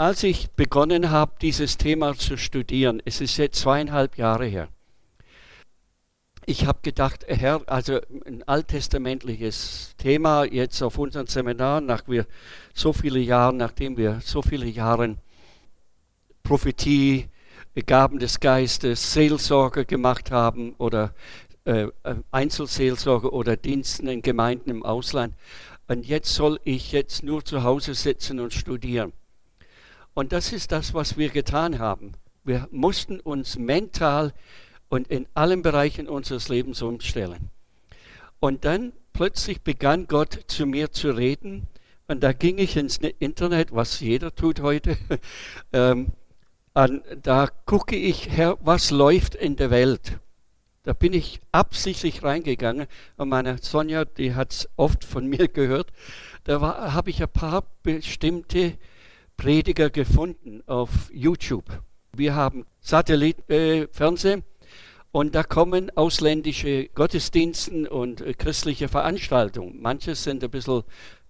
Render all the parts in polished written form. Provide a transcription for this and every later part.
als ich begonnen habe, dieses Thema zu studieren, es ist jetzt 2,5 Jahre her, ich habe gedacht, Herr, also ein alttestamentliches Thema jetzt auf unseren Seminaren, nachdem wir so viele Jahre Prophetie, Gaben des Geistes, Seelsorge gemacht haben oder Einzelseelsorge oder Diensten in Gemeinden im Ausland. Und jetzt soll ich jetzt nur zu Hause sitzen und studieren. Und das ist das, was wir getan haben. Wir mussten uns mental und in allen Bereichen unseres Lebens umstellen. Und dann plötzlich begann Gott zu mir zu reden. Und da ging ich ins Internet, was jeder tut heute. Da gucke ich, Herr, was läuft in der Welt? Da bin ich absichtlich reingegangen. Und meine Sonja, die hat es oft von mir gehört. Da habe ich ein paar bestimmte Prediger gefunden auf YouTube. Wir haben Satellitfernsehen. Und da kommen ausländische Gottesdienste und christliche Veranstaltungen. Manche sind ein bisschen,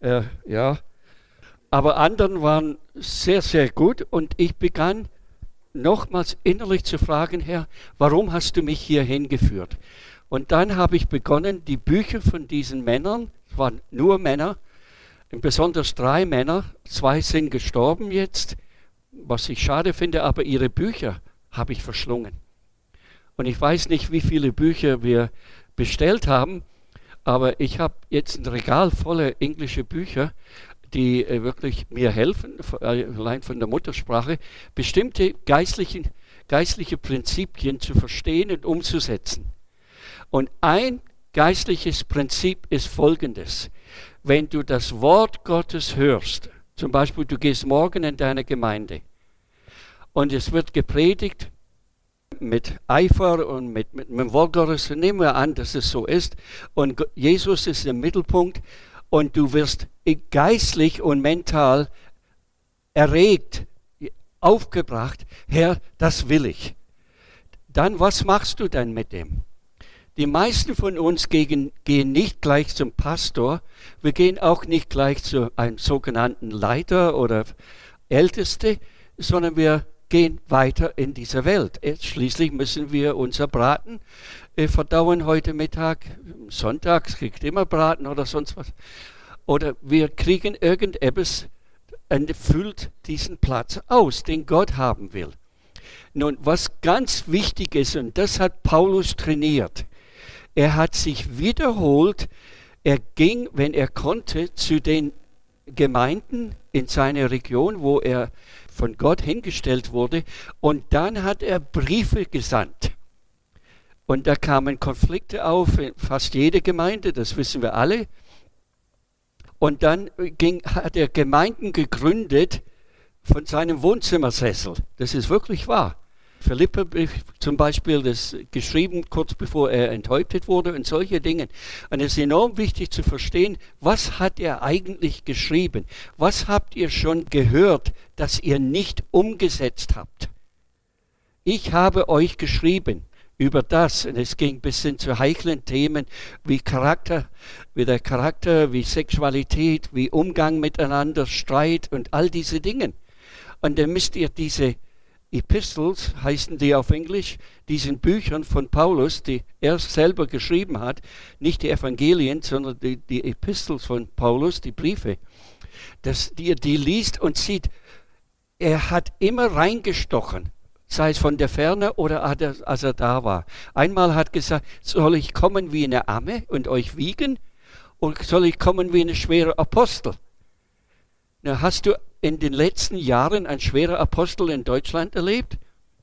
aber anderen waren sehr, sehr gut. Und ich begann nochmals innerlich zu fragen, Herr, warum hast du mich hier hingeführt? Und dann habe ich begonnen, die Bücher von diesen Männern, es waren nur Männer, besonders 3 Männer, 2 sind gestorben jetzt, was ich schade finde, aber ihre Bücher habe ich verschlungen. Und ich weiß nicht, wie viele Bücher wir bestellt haben, aber ich habe jetzt ein Regal voller englische Bücher, die wirklich mir helfen, allein von der Muttersprache, bestimmte geistliche Prinzipien zu verstehen und umzusetzen. Und ein geistliches Prinzip ist folgendes. Wenn du das Wort Gottes hörst, zum Beispiel du gehst morgen in deine Gemeinde und es wird gepredigt, mit Eifer und mit dem Wort Gottes, nehmen wir an, dass es so ist. Und Jesus ist im Mittelpunkt und du wirst geistlich und mental erregt, aufgebracht. Herr, das will ich. Dann, was machst du dann mit dem? Die meisten von uns gehen nicht gleich zum Pastor. Wir gehen auch nicht gleich zu einem sogenannten Leiter oder Älteste, sondern wir gehen weiter in dieser Welt. Schließlich müssen wir unser Braten verdauen heute Mittag. Sonntags kriegt immer Braten oder sonst was. Oder wir kriegen irgendetwas und füllt diesen Platz aus, den Gott haben will. Nun, was ganz wichtig ist, und das hat Paulus trainiert, er hat sich wiederholt, er ging, wenn er konnte, zu den Gemeinden in seiner Region, wo er von Gott hingestellt wurde, und dann hat er Briefe gesandt. Und da kamen Konflikte auf in fast jede Gemeinde, das wissen wir alle. Und dann hat er Gemeinden gegründet von seinem Wohnzimmersessel. Das ist wirklich wahr. Philipper zum Beispiel, das geschrieben kurz bevor er enthäuptet wurde und solche Dinge. Und es ist enorm wichtig zu verstehen, was hat er eigentlich geschrieben? Was habt ihr schon gehört, das ihr nicht umgesetzt habt? Ich habe euch geschrieben über das, und es ging bis hin zu heiklen Themen wie der Charakter, wie Sexualität, wie Umgang miteinander, Streit und all diese Dinge. Und dann müsst ihr diese Epistles, heißen die auf Englisch, diesen Büchern von Paulus, die er selber geschrieben hat, nicht die Evangelien, sondern die Epistles von Paulus, die Briefe, dass ihr die liest und sieht, er hat immer reingestochen, sei es von der Ferne oder als er da war. Einmal hat gesagt, soll ich kommen wie eine Amme und euch wiegen, oder soll ich kommen wie ein schwerer Apostel? Na, hast du in den letzten Jahren ein schwerer Apostel in Deutschland erlebt?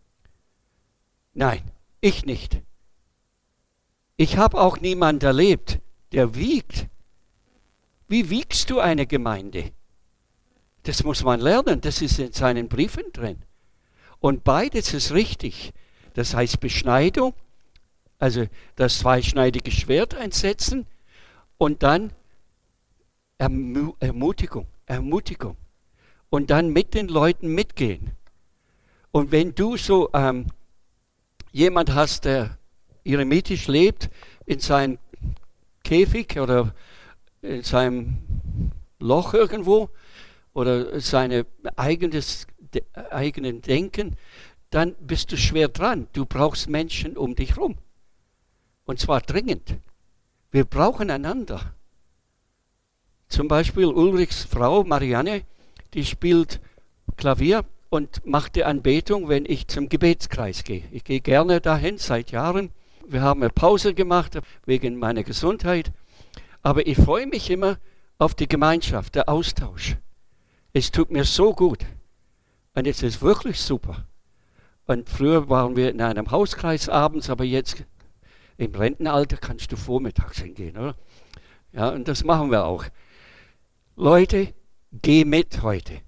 Nein, ich nicht. Ich habe auch niemanden erlebt, der wiegt. Wie wiegst du eine Gemeinde? Das muss man lernen, das ist in seinen Briefen drin. Und beides ist richtig. Das heißt Beschneidung, also das zweischneidige Schwert einsetzen und dann Ermutigung. Und dann mit den Leuten mitgehen. Und wenn du so jemand hast, der eremitisch lebt, in seinem Käfig oder in seinem Loch irgendwo, oder seine eigenen Denken, dann bist du schwer dran. Du brauchst Menschen um dich herum. Und zwar dringend. Wir brauchen einander. Zum Beispiel Ulrichs Frau Marianne, die spielt Klavier und macht die Anbetung, wenn ich zum Gebetskreis gehe. Ich gehe gerne dahin seit Jahren. Wir haben eine Pause gemacht wegen meiner Gesundheit. Aber ich freue mich immer auf die Gemeinschaft, der Austausch. Es tut mir so gut. Und es ist wirklich super. Und früher waren wir in einem Hauskreis abends, aber jetzt im Rentenalter kannst du vormittags hingehen, oder? Ja, und das machen wir auch. Leute, geh mit heute.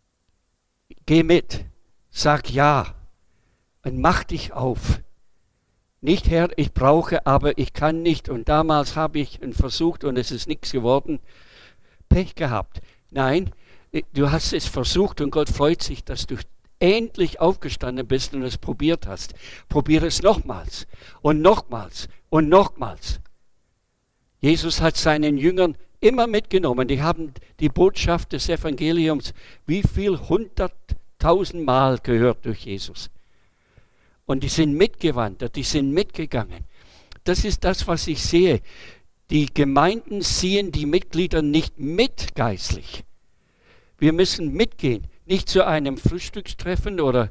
Geh mit. Sag ja. Und mach dich auf. Nicht, Herr, ich brauche, aber ich kann nicht. Und damals habe ich versucht und es ist nichts geworden. Pech gehabt. Nein, du hast es versucht und Gott freut sich, dass du endlich aufgestanden bist und es probiert hast. Probiere es nochmals und nochmals und nochmals. Jesus hat seinen Jüngern immer mitgenommen. Die haben die Botschaft des Evangeliums wie viel 100.000 Mal gehört durch Jesus. Und die sind mitgewandert, die sind mitgegangen. Das ist das, was ich sehe. Die Gemeinden ziehen die Mitglieder nicht mit geistlich. Wir müssen mitgehen, nicht zu einem Frühstückstreffen oder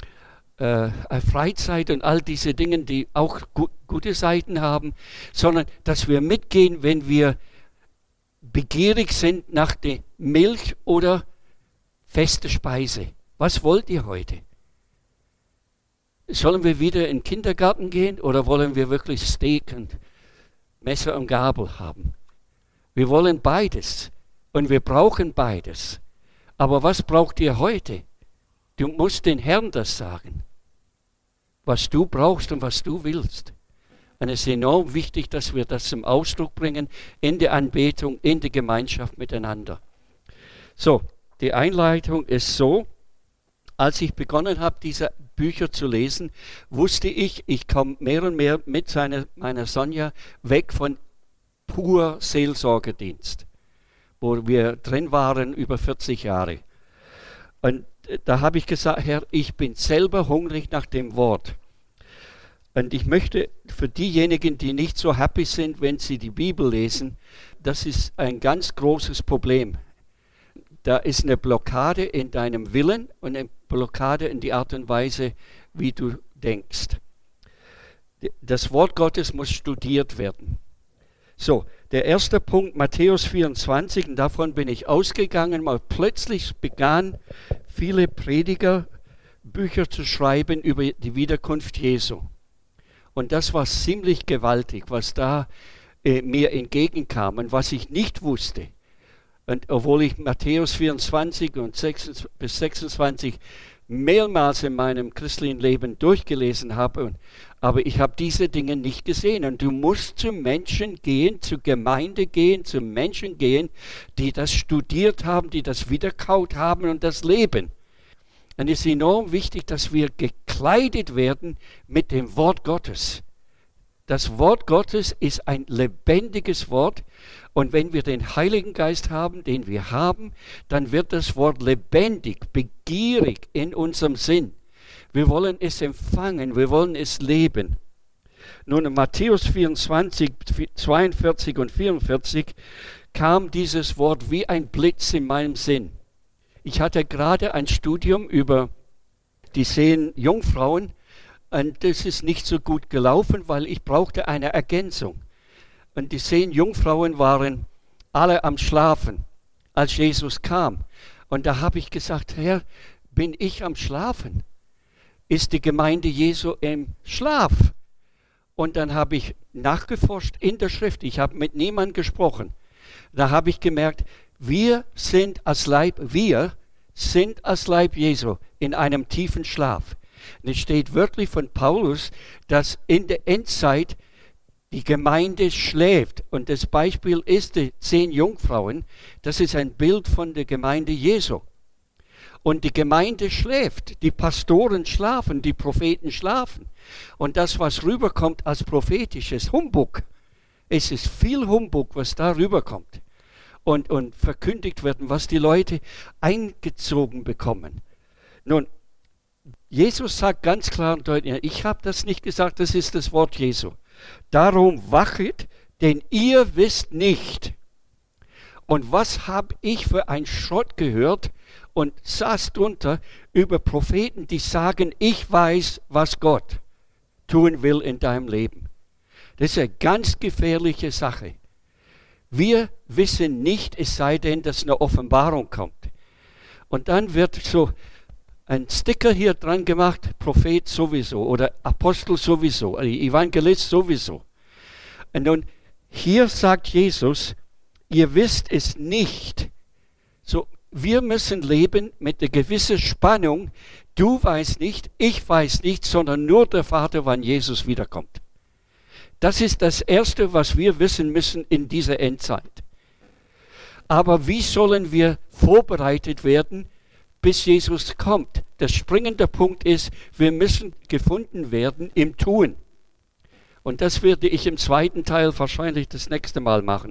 Freizeit und all diese Dinge, die auch gute Seiten haben, sondern dass wir mitgehen, wenn wir begierig sind nach der Milch oder feste Speise. Was wollt ihr heute? Sollen wir wieder in den Kindergarten gehen oder wollen wir wirklich Steak und Messer und Gabel haben? Wir wollen beides und wir brauchen beides. Aber was braucht ihr heute? Du musst den Herrn das sagen, was du brauchst und was du willst. Und es ist enorm wichtig, dass wir das zum Ausdruck bringen in der Anbetung, in der Gemeinschaft miteinander. So, die Einleitung ist so, als ich begonnen habe, diese Bücher zu lesen, wusste ich komme mehr und mehr mit meiner Sonja weg von pur Seelsorgedienst, wo wir drin waren über 40 Jahre. Und da habe ich gesagt, Herr, ich bin selber hungrig nach dem Wort. Und ich möchte für diejenigen, die nicht so happy sind, wenn sie die Bibel lesen, das ist ein ganz großes Problem. Da ist eine Blockade in deinem Willen und eine Blockade in die Art und Weise, wie du denkst. Das Wort Gottes muss studiert werden. So, der erste Punkt, Matthäus 24, und davon bin ich ausgegangen, weil plötzlich begannen viele Prediger Bücher zu schreiben über die Wiederkunft Jesu. Und das war ziemlich gewaltig, was da mir entgegenkam und was ich nicht wusste. Und obwohl ich Matthäus 24 und 6 bis 26 mehrmals in meinem christlichen Leben durchgelesen habe, aber ich habe diese Dinge nicht gesehen. Und du musst zu Menschen gehen, zur Gemeinde gehen, zu Menschen gehen, die das studiert haben, die das wiederkaut haben und das leben. Und es ist enorm wichtig, dass wir gekleidet werden mit dem Wort Gottes. Das Wort Gottes ist ein lebendiges Wort. Und wenn wir den Heiligen Geist haben, den wir haben, dann wird das Wort lebendig, begierig in unserem Sinn. Wir wollen es empfangen, wir wollen es leben. Nun in Matthäus 24, 42 und 44 kam dieses Wort wie ein Blitz in meinem Sinn. Ich hatte gerade ein Studium über die 10 Jungfrauen und das ist nicht so gut gelaufen, weil ich brauchte eine Ergänzung. Und die 10 Jungfrauen waren alle am Schlafen, als Jesus kam. Und da habe ich gesagt, Herr, bin ich am Schlafen? Ist die Gemeinde Jesu im Schlaf? Und dann habe ich nachgeforscht in der Schrift. Ich habe mit niemandem gesprochen. Da habe ich gemerkt, wir sind als Leib Jesu in einem tiefen Schlaf. Und es steht wörtlich von Paulus, dass in der Endzeit die Gemeinde schläft. Und das Beispiel ist die 10 Jungfrauen. Das ist ein Bild von der Gemeinde Jesu. Und die Gemeinde schläft. Die Pastoren schlafen, die Propheten schlafen. Und das, was rüberkommt als prophetisches Humbug, es ist viel Humbug, was da rüberkommt. und verkündigt werden, was die Leute eingezogen bekommen. Nun, Jesus sagt ganz klar und deutlich, ich habe das nicht gesagt, das ist das Wort Jesu. Darum wachet, denn ihr wisst nicht. Und was habe ich für ein Schrott gehört und saß drunter über Propheten, die sagen, ich weiß, was Gott tun will in deinem Leben. Das ist eine ganz gefährliche Sache. Wir wissen nicht, es sei denn, dass eine Offenbarung kommt. Und dann wird so ein Sticker hier dran gemacht, Prophet sowieso oder Apostel sowieso, Evangelist sowieso. Und nun, hier sagt Jesus, ihr wisst es nicht. So, wir müssen leben mit einer gewissen Spannung. Du weißt nicht, ich weiß nicht, sondern nur der Vater, wann Jesus wiederkommt. Das ist das Erste, was wir wissen müssen in dieser Endzeit. Aber wie sollen wir vorbereitet werden, bis Jesus kommt? Der springende Punkt ist, wir müssen gefunden werden im Tun. Und das werde ich im zweiten Teil wahrscheinlich das nächste Mal machen.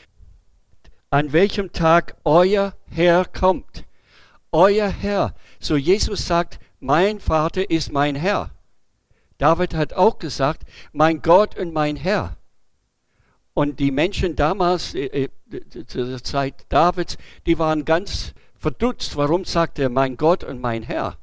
An welchem Tag euer Herr kommt. Euer Herr. So Jesus sagt, mein Vater ist mein Herr. David hat auch gesagt, mein Gott und mein Herr. Und die Menschen damals, zu der Zeit Davids, die waren ganz verdutzt. Warum sagt er, mein Gott und mein Herr?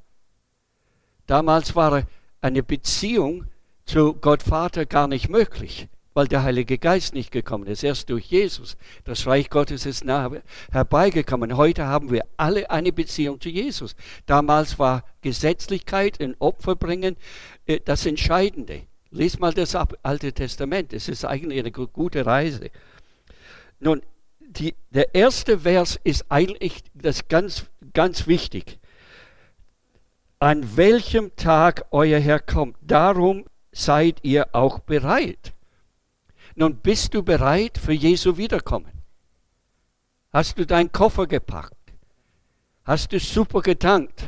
Damals war eine Beziehung zu Gott Vater gar nicht möglich, weil der Heilige Geist nicht gekommen ist. Erst durch Jesus. Das Reich Gottes ist nahe herbeigekommen. Heute haben wir alle eine Beziehung zu Jesus. Damals war Gesetzlichkeit und Opfer bringen das Entscheidende. Lies mal das Alte Testament. Es ist eigentlich eine gute Reise. Nun, der erste Vers ist eigentlich das ganz, ganz wichtig. An welchem Tag euer Herr kommt, darum seid ihr auch bereit. Nun, bist du bereit für Jesu Wiederkommen? Hast du deinen Koffer gepackt? Hast du super getankt?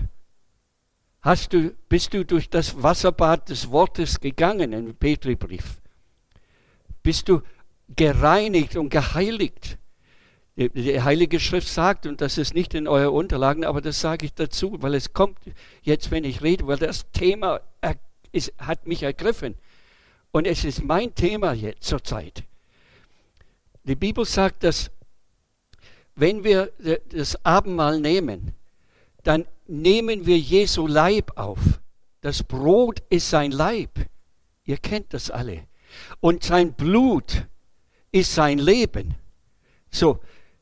Bist du durch das Wasserbad des Wortes gegangen im Petrusbrief? Bist du gereinigt und geheiligt? Die Heilige Schrift sagt, und das ist nicht in euren Unterlagen, aber das sage ich dazu, weil es kommt jetzt, wenn ich rede, weil das Thema hat mich ergriffen. Und es ist mein Thema jetzt zur Zeit. Die Bibel sagt, dass wenn wir das Abendmahl nehmen, dann nehmen wir Jesu Leib auf. Das Brot ist sein Leib. Ihr kennt das alle. Und sein Blut ist sein Leben. So,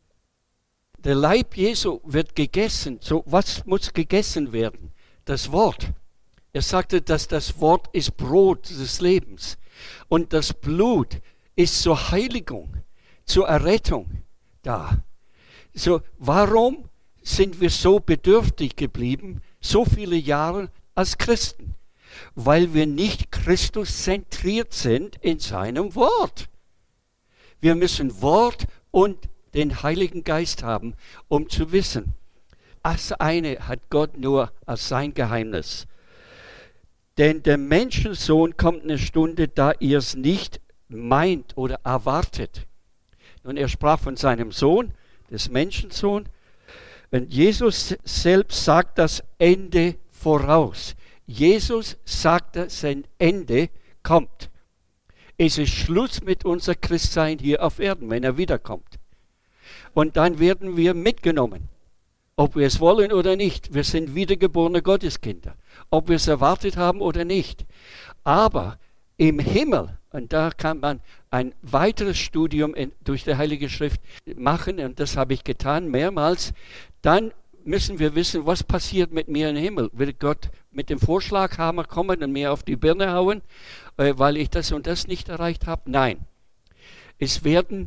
der Leib Jesu wird gegessen. So, was muss gegessen werden? Das Wort. Er sagte, dass das Wort ist Brot des Lebens. Und das Blut ist zur Heiligung, zur Errettung da. So, warum sind wir so bedürftig geblieben, so viele Jahre als Christen? Weil wir nicht Christus-zentriert sind in seinem Wort. Wir müssen Wort und den Heiligen Geist haben, um zu wissen, das eine hat Gott nur als sein Geheimnis. Denn der Menschensohn kommt eine Stunde, da ihr es nicht meint oder erwartet. Und er sprach von seinem Sohn, des Menschensohn. Und Jesus selbst sagt das Ende voraus. Jesus sagt, dass sein Ende kommt. Es ist Schluss mit unser Christsein hier auf Erden, wenn er wiederkommt. Und dann werden wir mitgenommen. Ob wir es wollen oder nicht. Wir sind wiedergeborene Gotteskinder. Ob wir es erwartet haben oder nicht. Aber im Himmel, und da kann man ein weiteres Studium durch die Heilige Schrift machen, und das habe ich getan mehrmals, dann müssen wir wissen, was passiert mit mir im Himmel. Wird Gott mit dem Vorschlaghammer kommen und mir auf die Birne hauen, weil ich das und das nicht erreicht habe? Nein. Es werden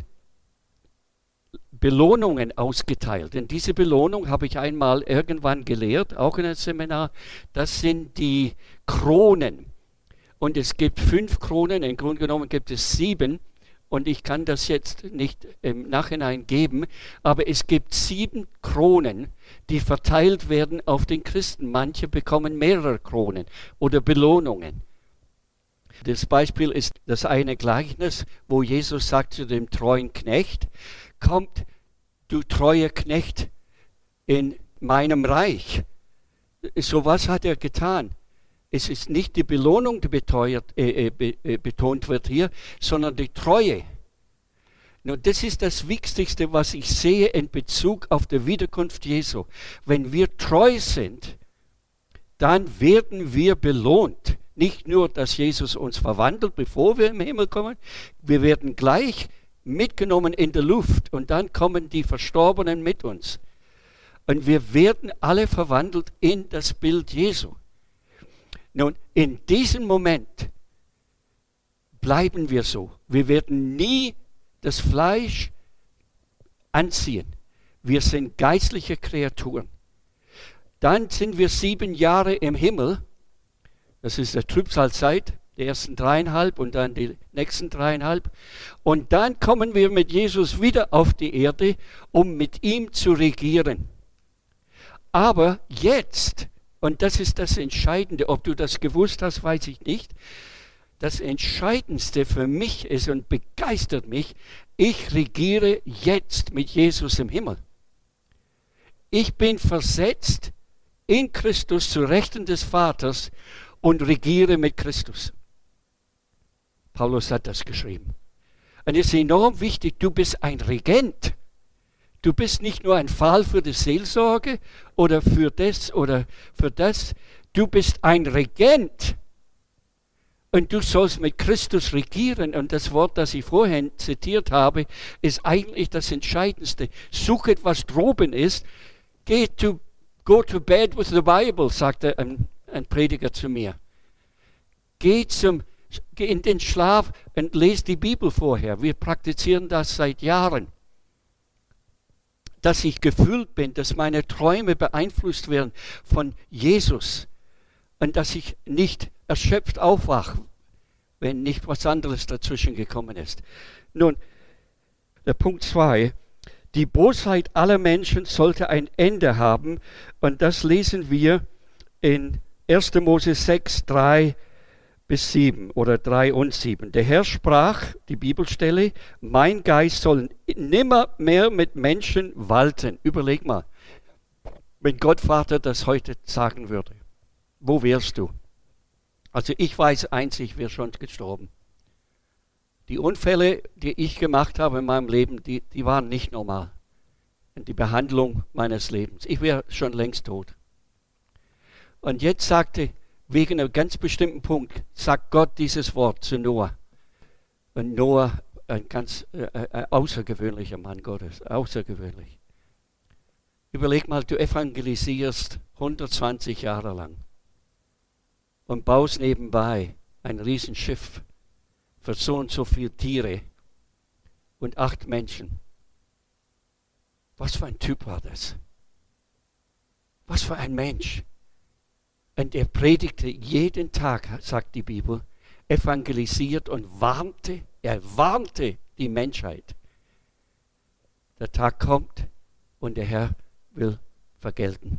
Belohnungen ausgeteilt. Und diese Belohnung habe ich einmal irgendwann gelehrt, auch in einem Seminar. Das sind die Kronen. Und es gibt 5 Kronen, im Grunde genommen gibt es 7. Und ich kann das jetzt nicht im Nachhinein geben, aber es gibt 7 Kronen, die verteilt werden auf den Christen. Manche bekommen mehrere Kronen oder Belohnungen. Das Beispiel ist das eine Gleichnis, wo Jesus sagt zu dem treuen Knecht, kommt du treuer Knecht in meinem Reich. So was hat er getan. Es ist nicht die Belohnung, die betont wird hier, sondern die Treue. Nun, das ist das Wichtigste, was ich sehe in Bezug auf die Wiederkunft Jesu. Wenn wir treu sind, dann werden wir belohnt. Nicht nur, dass Jesus uns verwandelt, bevor wir im Himmel kommen, wir werden gleich mitgenommen in der Luft und dann kommen die Verstorbenen mit uns. Und wir werden alle verwandelt in das Bild Jesu. Nun, in diesem Moment bleiben wir so. Wir werden nie das Fleisch anziehen. Wir sind geistliche Kreaturen. Dann sind wir 7 Jahre im Himmel. Das ist der Trübsalzeit, die ersten 3,5 und dann die nächsten 3,5. Und dann kommen wir mit Jesus wieder auf die Erde, um mit ihm zu regieren. Aber jetzt, und das ist das Entscheidende, ob du das gewusst hast, weiß ich nicht, das Entscheidendste für mich ist und begeistert mich, ich regiere jetzt mit Jesus im Himmel. Ich bin versetzt in Christus zu Rechten des Vaters und regiere mit Christus. Paulus hat das geschrieben. Und es ist enorm wichtig, du bist ein Regent. Du bist nicht nur ein Fall für die Seelsorge oder für das oder für das. Du bist ein Regent. Und du sollst mit Christus regieren. Und das Wort, das ich vorhin zitiert habe, ist eigentlich das Entscheidendste. Suchet, was droben ist. Go to bed with the Bible, sagte ein Prediger zu mir. Geh in den Schlaf und lese die Bibel vorher. Wir praktizieren das seit Jahren. Dass ich gefüllt bin, dass meine Träume beeinflusst werden von Jesus und dass ich nicht erschöpft aufwache, wenn nicht was anderes dazwischen gekommen ist. Nun, der Punkt 2, die Bosheit aller Menschen sollte ein Ende haben und das lesen wir in 1. Mose 6, 3 bis 7 oder 3 und 7. Der Herr sprach, die Bibelstelle, mein Geist soll nimmer mehr mit Menschen walten. Überleg mal, wenn Gott Vater das heute sagen würde, wo wärst du? Also ich weiß eins, ich wäre schon gestorben. Die Unfälle, die ich gemacht habe in meinem Leben, die waren nicht normal. Und die Behandlung meines Lebens. Ich wäre schon längst tot. Und jetzt sagte, wegen einem ganz bestimmten Punkt, sagt Gott dieses Wort zu Noah. Und Noah, ein ganz außergewöhnlicher Mann Gottes, außergewöhnlich. Überleg mal, du evangelisierst 120 Jahre lang und baust nebenbei ein Riesenschiff für so und so viele Tiere und 8 Menschen. Was für ein Typ war das? Was für ein Mensch? Und er predigte jeden Tag, sagt die Bibel, evangelisiert und er warnte die Menschheit. Der Tag kommt und der Herr will vergelten.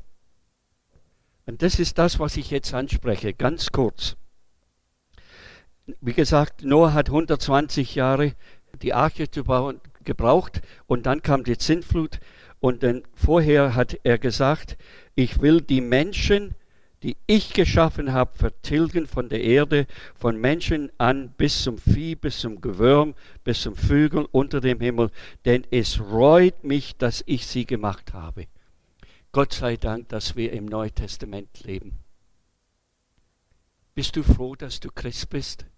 Und das ist das, was ich jetzt anspreche, ganz kurz. Wie gesagt, Noah hat 120 Jahre die Arche zu bauen gebraucht und dann kam die Sintflut und dann vorher hat er gesagt, ich will die Menschen, die ich geschaffen habe, vertilgen von der Erde, von Menschen an bis zum Vieh, bis zum Gewürm, bis zum Vögel unter dem Himmel, denn es reut mich, dass ich sie gemacht habe. Gott sei Dank, dass wir im Neuen Testament leben. Bist du froh, dass du Christ bist?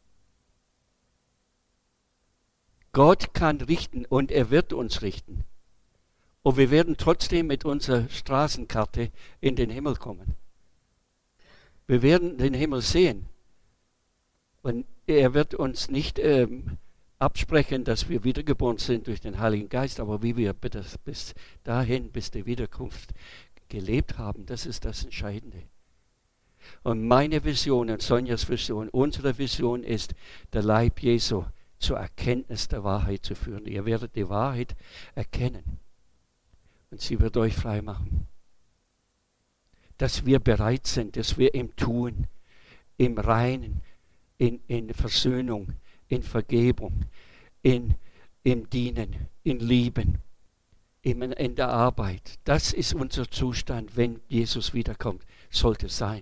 Gott kann richten und er wird uns richten. Und wir werden trotzdem mit unserer Straßenkarte in den Himmel kommen. Wir werden den Himmel sehen. Und er wird uns nicht absprechen, dass wir wiedergeboren sind durch den Heiligen Geist, aber wie wir bis dahin, bis die Wiederkunft gelebt haben, das ist das Entscheidende. Und meine Vision und Sonjas Vision, unsere Vision ist, der Leib Jesu zur Erkenntnis der Wahrheit zu führen. Ihr werdet die Wahrheit erkennen und sie wird euch frei machen. Dass wir bereit sind, dass wir im Tun, im Reinen, in Versöhnung, in Vergebung, im Dienen, in Lieben, in der Arbeit. Das ist unser Zustand, wenn Jesus wiederkommt. Sollte es sein.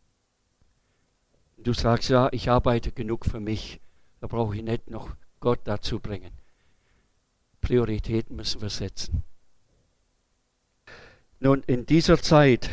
Du sagst, ja, ich arbeite genug für mich. Da brauche ich nicht noch Gott dazu bringen. Prioritäten müssen wir setzen. Nun, in dieser Zeit,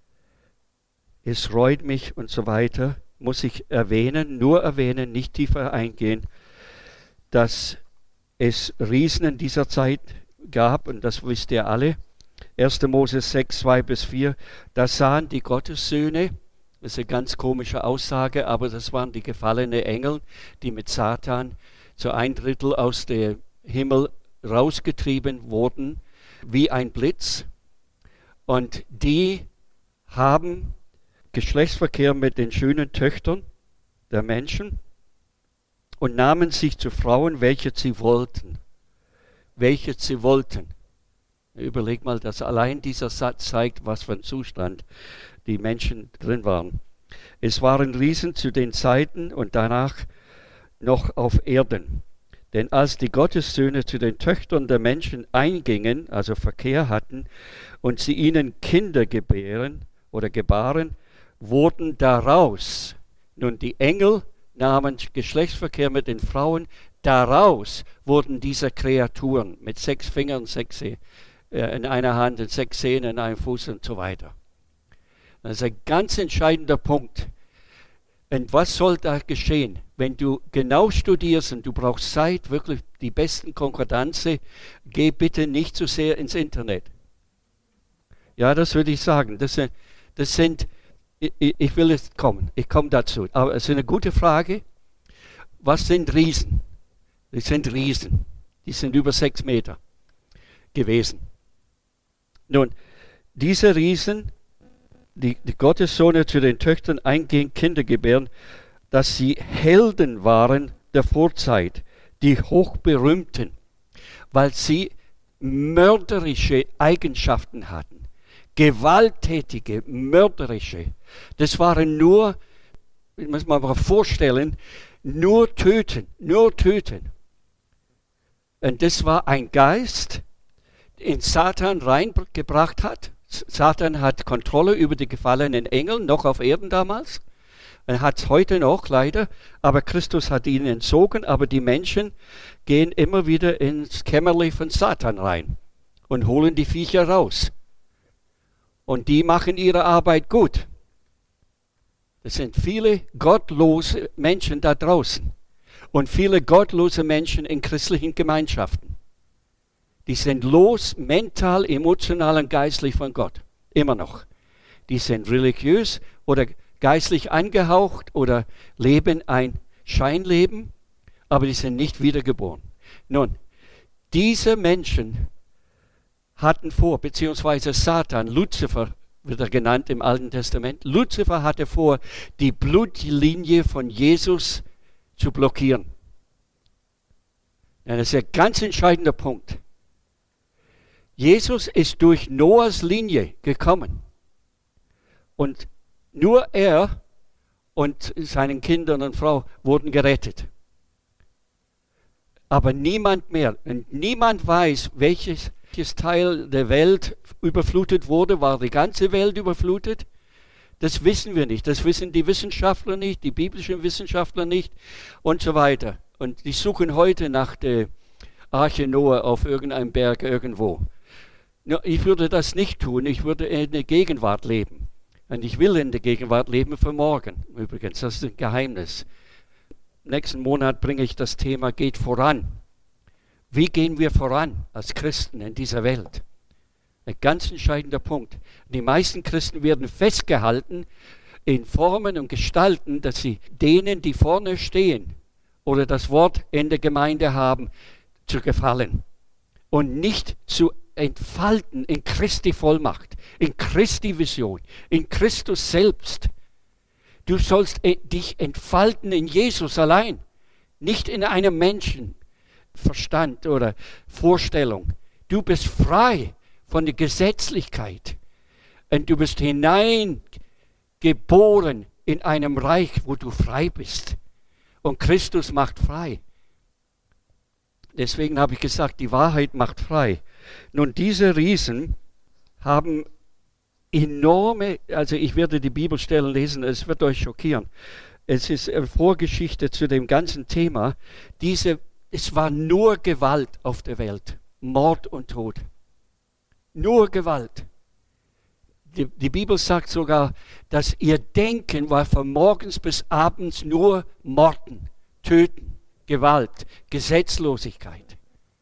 es reut mich und so weiter, muss ich nur erwähnen, nicht tiefer eingehen, dass es Riesen in dieser Zeit gab, und das wisst ihr alle. 1. Mose 6, 2-4, da sahen die Gottessöhne, das ist eine ganz komische Aussage, aber das waren die gefallenen Engel, die mit Satan zu 1/3 aus dem Himmel rausgetrieben wurden, wie ein Blitz. Und die haben Geschlechtsverkehr mit den schönen Töchtern der Menschen und nahmen sich zu Frauen, welche sie wollten. Welche sie wollten. Überleg mal, dass allein dieser Satz zeigt, was für ein Zustand die Menschen drin waren. Es waren Riesen zu den Zeiten und danach noch auf Erden. Denn als die Gottessöhne zu den Töchtern der Menschen eingingen, also Verkehr hatten, und sie ihnen Kinder gebären oder gebaren, wurden daraus, nun die Engel nahmen Geschlechtsverkehr mit den Frauen, daraus wurden diese Kreaturen mit 6 Fingern, 6 in einer Hand und 6 Zähnen in einem Fuß und so weiter. Das ist ein ganz entscheidender Punkt. Und was soll da geschehen? Wenn du genau studierst und du brauchst Zeit, wirklich die besten Konkordanze, geh bitte nicht zu sehr ins Internet. Ja, das würde ich sagen. Ich will jetzt kommen, ich komme dazu. Aber es ist eine gute Frage. Was sind Riesen? Das sind Riesen. Die sind über 6 Meter gewesen. Nun, diese Riesen, die Gottessöhne zu den Töchtern eingehen, Kinder gebären, dass sie Helden waren der Vorzeit, die hochberühmten, weil sie mörderische Eigenschaften hatten. Gewalttätige, mörderische. Das waren nur, ich muss mir mal vorstellen, nur töten. Und das war ein Geist, den Satan reingebracht hat. Satan hat Kontrolle über die gefallenen Engel, noch auf Erden damals. Er hat es heute noch, leider. Aber Christus hat ihn entzogen. Aber die Menschen gehen immer wieder ins Kämmerlein von Satan rein und holen die Viecher raus. Und die machen ihre Arbeit gut. Es sind viele gottlose Menschen da draußen. Und viele gottlose Menschen in christlichen Gemeinschaften. Die sind los, mental, emotional und geistlich von Gott. Immer noch. Die sind religiös oder geistlich angehaucht oder leben ein Scheinleben, aber die sind nicht wiedergeboren. Nun, diese Menschen hatten vor, beziehungsweise Satan, Luzifer wird er genannt im Alten Testament, Luzifer hatte vor, die Blutlinie von Jesus zu blockieren. Ja, das ist ein ganz entscheidender Punkt. Jesus ist durch Noahs Linie gekommen. Und nur er und seinen Kindern und Frau wurden gerettet. Aber niemand mehr. Und niemand weiß, welches Teil der Welt überflutet wurde. War die ganze Welt überflutet? Das wissen wir nicht. Das wissen die Wissenschaftler nicht, die biblischen Wissenschaftler nicht und so weiter. Und die suchen heute nach der Arche Noah auf irgendeinem Berg irgendwo. Ich würde das nicht tun. Ich würde in der Gegenwart leben. Und ich will in der Gegenwart leben für morgen. Übrigens, das ist ein Geheimnis. Nächsten Monat bringe ich das Thema geht voran. Wie gehen wir voran als Christen in dieser Welt? Ein ganz entscheidender Punkt. Die meisten Christen werden festgehalten in Formen und Gestalten, dass sie denen, die vorne stehen oder das Wort in der Gemeinde haben, zu gefallen. Und nicht zu entfalten in Christi Vollmacht, in Christi Vision, in Christus selbst. Du sollst dich entfalten in Jesus allein, nicht in einem Menschenverstand oder Vorstellung. Du bist frei von der Gesetzlichkeit und du bist hineingeboren in einem Reich, wo du frei bist. Und Christus macht frei. Deswegen habe ich gesagt, die Wahrheit macht frei. Nun, diese Riesen haben enorme, also ich werde die Bibelstellen lesen, es wird euch schockieren. Es ist eine Vorgeschichte zu dem ganzen Thema. Es war nur Gewalt auf der Welt, Mord und Tod. Nur Gewalt. Die Bibel sagt sogar, dass ihr Denken war von morgens bis abends nur Morden, Töten, Gewalt, Gesetzlosigkeit.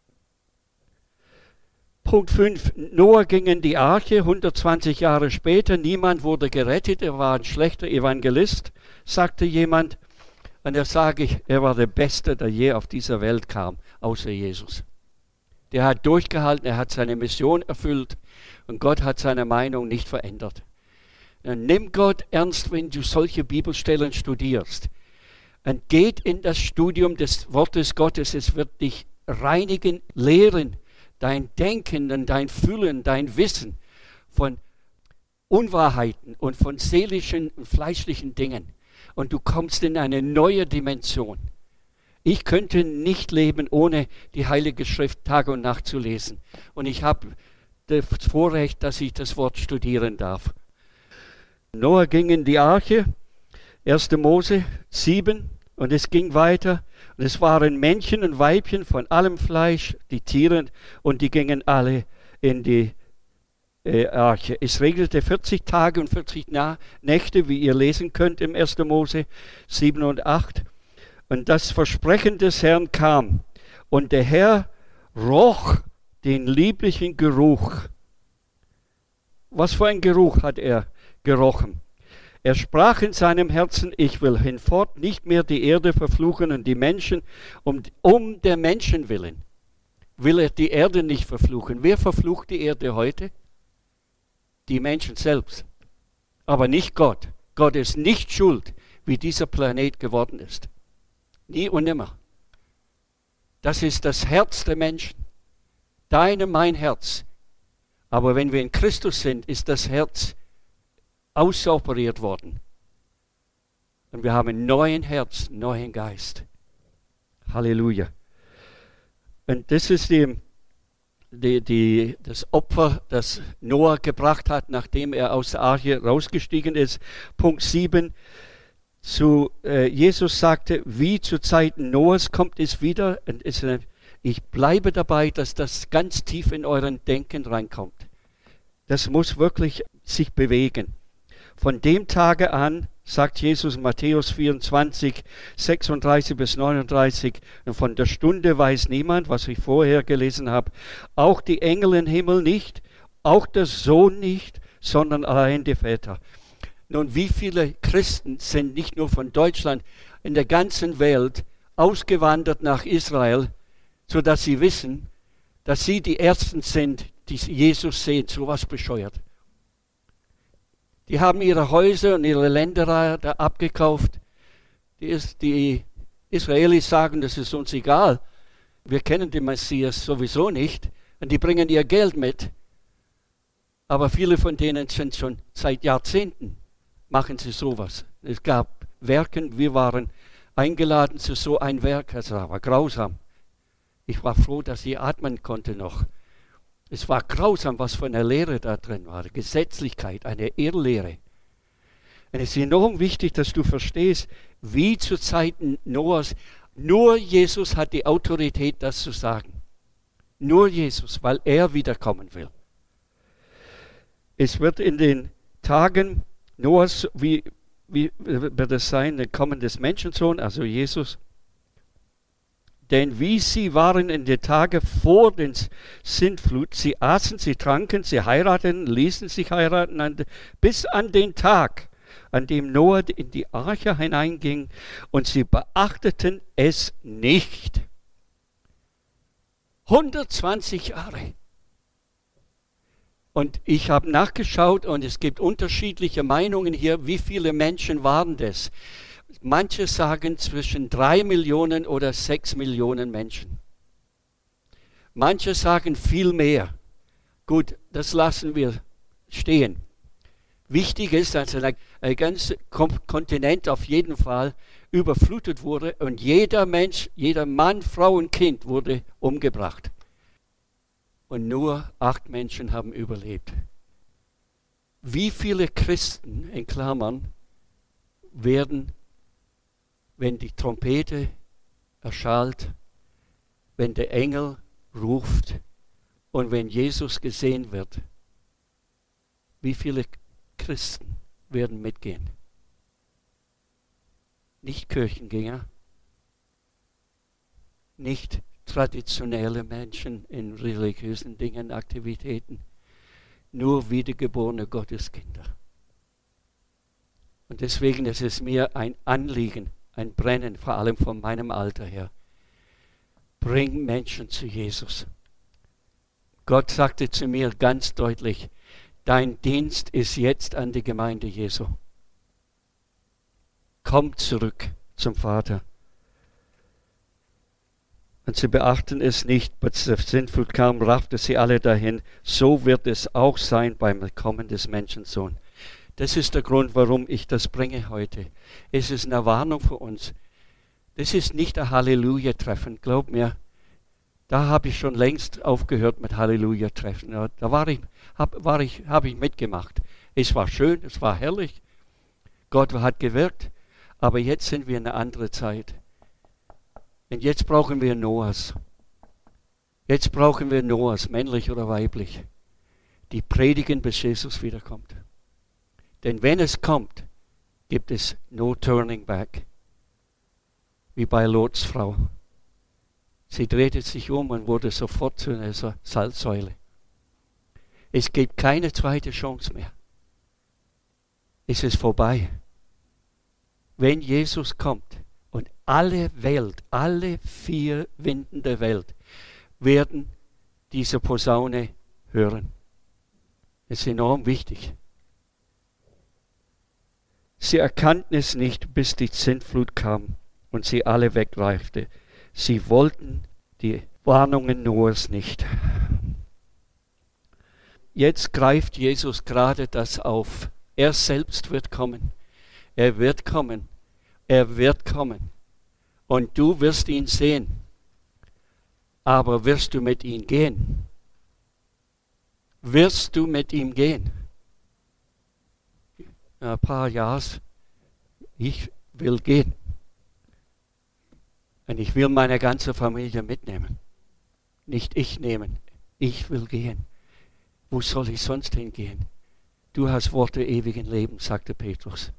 Punkt 5. Noah ging in die Arche, 120 Jahre später. Niemand wurde gerettet, er war ein schlechter Evangelist, sagte jemand. Und da sage ich, er war der Beste, der je auf dieser Welt kam, außer Jesus. Der hat durchgehalten, er hat seine Mission erfüllt und Gott hat seine Meinung nicht verändert. Und nimm Gott ernst, wenn du solche Bibelstellen studierst. Und geht in das Studium des Wortes Gottes, es wird dich reinigen, lehren, dein Denken und dein Fühlen, dein Wissen von Unwahrheiten und von seelischen und fleischlichen Dingen. Und du kommst in eine neue Dimension. Ich könnte nicht leben, ohne die Heilige Schrift Tag und Nacht zu lesen. Und ich habe das Vorrecht, dass ich das Wort studieren darf. Noah ging in die Arche, 1. Mose 7, und es ging weiter. Und es waren Männchen und Weibchen von allem Fleisch, die Tiere, und die gingen alle in die Arche. Es regnete 40 Tage und 40 Nächte, wie ihr lesen könnt im 1. Mose 7 und 8. Und das Versprechen des Herrn kam. Und der Herr roch den lieblichen Geruch. Was für ein Geruch hat er gerochen? Er sprach in seinem Herzen, ich will hinfort nicht mehr die Erde verfluchen und die Menschen, um der Menschen willen, will er die Erde nicht verfluchen. Wer verflucht die Erde heute? Die Menschen selbst. Aber nicht Gott. Gott ist nicht schuld, wie dieser Planet geworden ist. Nie und nimmer. Das ist das Herz der Menschen. Dein und mein Herz. Aber wenn wir in Christus sind, ist das Herz ausoperiert worden. Und wir haben ein neues Herz, einen neuen Geist. Halleluja. Und das ist das Opfer, das Noah gebracht hat, nachdem er aus der Arche rausgestiegen ist. Punkt 7. Jesus sagte, wie zu Zeiten Noahs kommt es wieder. Und ich bleibe dabei, dass das ganz tief in euren Denken reinkommt. Das muss wirklich sich bewegen. Von dem Tage an, sagt Jesus in Matthäus 24, 36 bis 39, und von der Stunde weiß niemand, was ich vorher gelesen habe, auch die Engel im Himmel nicht, auch der Sohn nicht, sondern allein die Väter. Nun, wie viele Christen sind nicht nur von Deutschland, in der ganzen Welt ausgewandert nach Israel, sodass sie wissen, dass sie die Ersten sind, die Jesus sehen, so was bescheuert. Die haben ihre Häuser und ihre Ländereien da abgekauft. Die Israelis sagen, das ist uns egal. Wir kennen den Messias sowieso nicht. Und die bringen ihr Geld mit. Aber viele von denen sind schon seit Jahrzehnten, machen sie sowas. Es gab Werken, wir waren eingeladen zu so ein Werk. Es war grausam. Ich war froh, dass ich atmen konnte noch. Es war grausam, was für eine Lehre da drin war. Gesetzlichkeit, eine Irrlehre. Und es ist enorm wichtig, dass du verstehst, wie zu Zeiten Noahs, nur Jesus hat die Autorität, das zu sagen. Nur Jesus, weil er wiederkommen will. Es wird in den Tagen Noahs, wie wird es sein, der Kommen des Menschensohn, also Jesus. Denn wie sie waren in den Tagen vor der Sintflut, sie aßen, sie tranken, sie heirateten, ließen sich heiraten, bis an den Tag, an dem Noah in die Arche hineinging, und sie beachteten es nicht. 120 Jahre. Und ich habe nachgeschaut und es gibt unterschiedliche Meinungen hier, wie viele Menschen waren das? Manche sagen zwischen 3 Millionen oder 6 Millionen Menschen. Manche sagen viel mehr. Gut, das lassen wir stehen. Wichtig ist, dass ein ganzer Kontinent auf jeden Fall überflutet wurde und jeder Mensch, jeder Mann, Frau und Kind wurde umgebracht. Und nur 8 Menschen haben überlebt. Wie viele Christen, in Klammern, werden, wenn die Trompete erschallt, wenn der Engel ruft und wenn Jesus gesehen wird, wie viele Christen werden mitgehen? Nicht Kirchengänger, nicht traditionelle Menschen in religiösen Dingen, Aktivitäten, nur wiedergeborene Gotteskinder. Und deswegen ist es mir ein Anliegen, ein Brennen, vor allem von meinem Alter her. Bring Menschen zu Jesus. Gott sagte zu mir ganz deutlich, dein Dienst ist jetzt an die Gemeinde Jesu. Komm zurück zum Vater. Und sie beachten es nicht, als der Sintflut kam, raffte sie alle dahin. So wird es auch sein beim Kommen des Menschensohns. Das ist der Grund, warum ich das bringe heute. Es ist eine Warnung für uns. Das ist nicht ein Halleluja-Treffen, glaub mir. Da habe ich schon längst aufgehört mit Halleluja-Treffen. Da habe ich mitgemacht. Es war schön, es war herrlich. Gott hat gewirkt, aber jetzt sind wir in einer anderen Zeit. Und jetzt brauchen wir Noahs. Jetzt brauchen wir Noahs, männlich oder weiblich, die predigen, bis Jesus wiederkommt. Denn wenn es kommt, gibt es no turning back. Wie bei Lots Frau. Sie drehte sich um und wurde sofort zu einer Salzsäule. Es gibt keine zweite Chance mehr. Es ist vorbei. Wenn Jesus kommt und alle 4 Winden der Welt werden diese Posaune hören. Das ist enorm wichtig. Sie erkannten es nicht, bis die Sintflut kam und sie alle wegreifte. Sie wollten die Warnungen Noahs nicht. Jetzt greift Jesus gerade das auf. Er selbst wird kommen. Er wird kommen. Er wird kommen. Und du wirst ihn sehen. Aber wirst du mit ihm gehen? Wirst du mit ihm gehen? Ein paar Jahre. Ich will gehen. Und ich will meine ganze Familie mitnehmen. Nicht ich nehmen. Ich will gehen. Wo soll ich sonst hingehen? Du hast Worte ewigen Lebens, sagte Petrus.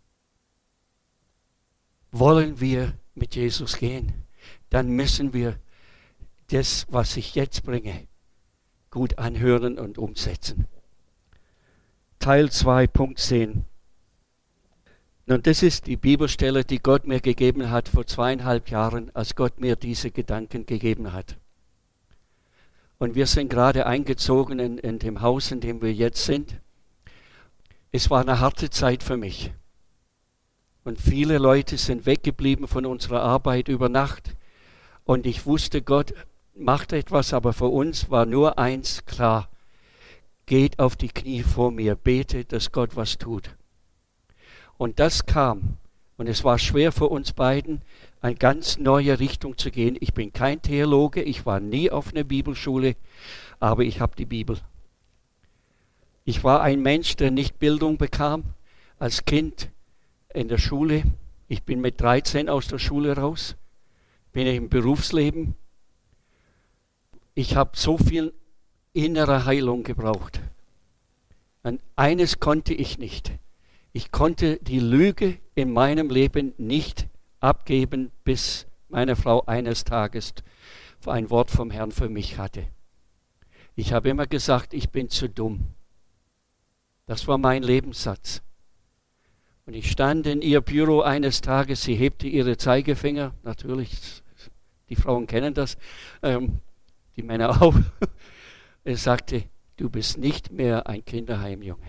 Wollen wir mit Jesus gehen, dann müssen wir das, was ich jetzt bringe, gut anhören und umsetzen. Teil 2, Punkt 10. Nun, das ist die Bibelstelle, die Gott mir gegeben hat vor 2,5 Jahren, als Gott mir diese Gedanken gegeben hat. Und wir sind gerade eingezogen in dem Haus, in dem wir jetzt sind. Es war eine harte Zeit für mich. Und viele Leute sind weggeblieben von unserer Arbeit über Nacht. Und ich wusste, Gott macht etwas, aber für uns war nur eins klar. Geht auf die Knie vor mir, bete, dass Gott was tut. Und das kam. Und es war schwer für uns beiden, eine ganz neue Richtung zu gehen. Ich bin kein Theologe, ich war nie auf einer Bibelschule, aber ich habe die Bibel. Ich war ein Mensch, der nicht Bildung bekam als Kind in der Schule. Ich bin mit 13 aus der Schule raus, bin im Berufsleben. Ich habe so viel innere Heilung gebraucht. Und eines konnte ich nicht. Ich konnte die Lüge in meinem Leben nicht abgeben, bis meine Frau eines Tages ein Wort vom Herrn für mich hatte. Ich habe immer gesagt, ich bin zu dumm. Das war mein Lebenssatz. Und ich stand in ihr Büro eines Tages, sie hebte ihre Zeigefinger, natürlich, die Frauen kennen das, die Männer auch. Er sagte, du bist nicht mehr ein Kinderheimjunge.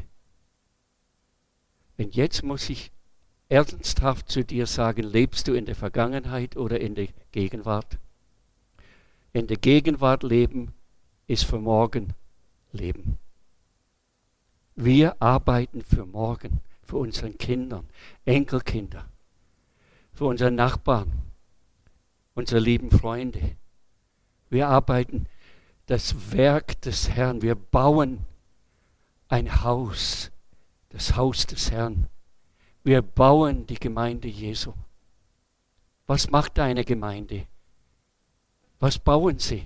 Und jetzt muss ich ernsthaft zu dir sagen, lebst du in der Vergangenheit oder in der Gegenwart? In der Gegenwart leben ist für morgen Leben. Wir arbeiten für morgen, für unseren Kindern, Enkelkinder, für unsere Nachbarn, unsere lieben Freunde. Wir arbeiten das Werk des Herrn. Wir bauen ein Haus, das Haus des Herrn. Wir bauen die Gemeinde Jesu. Was macht deine Gemeinde? Was bauen sie?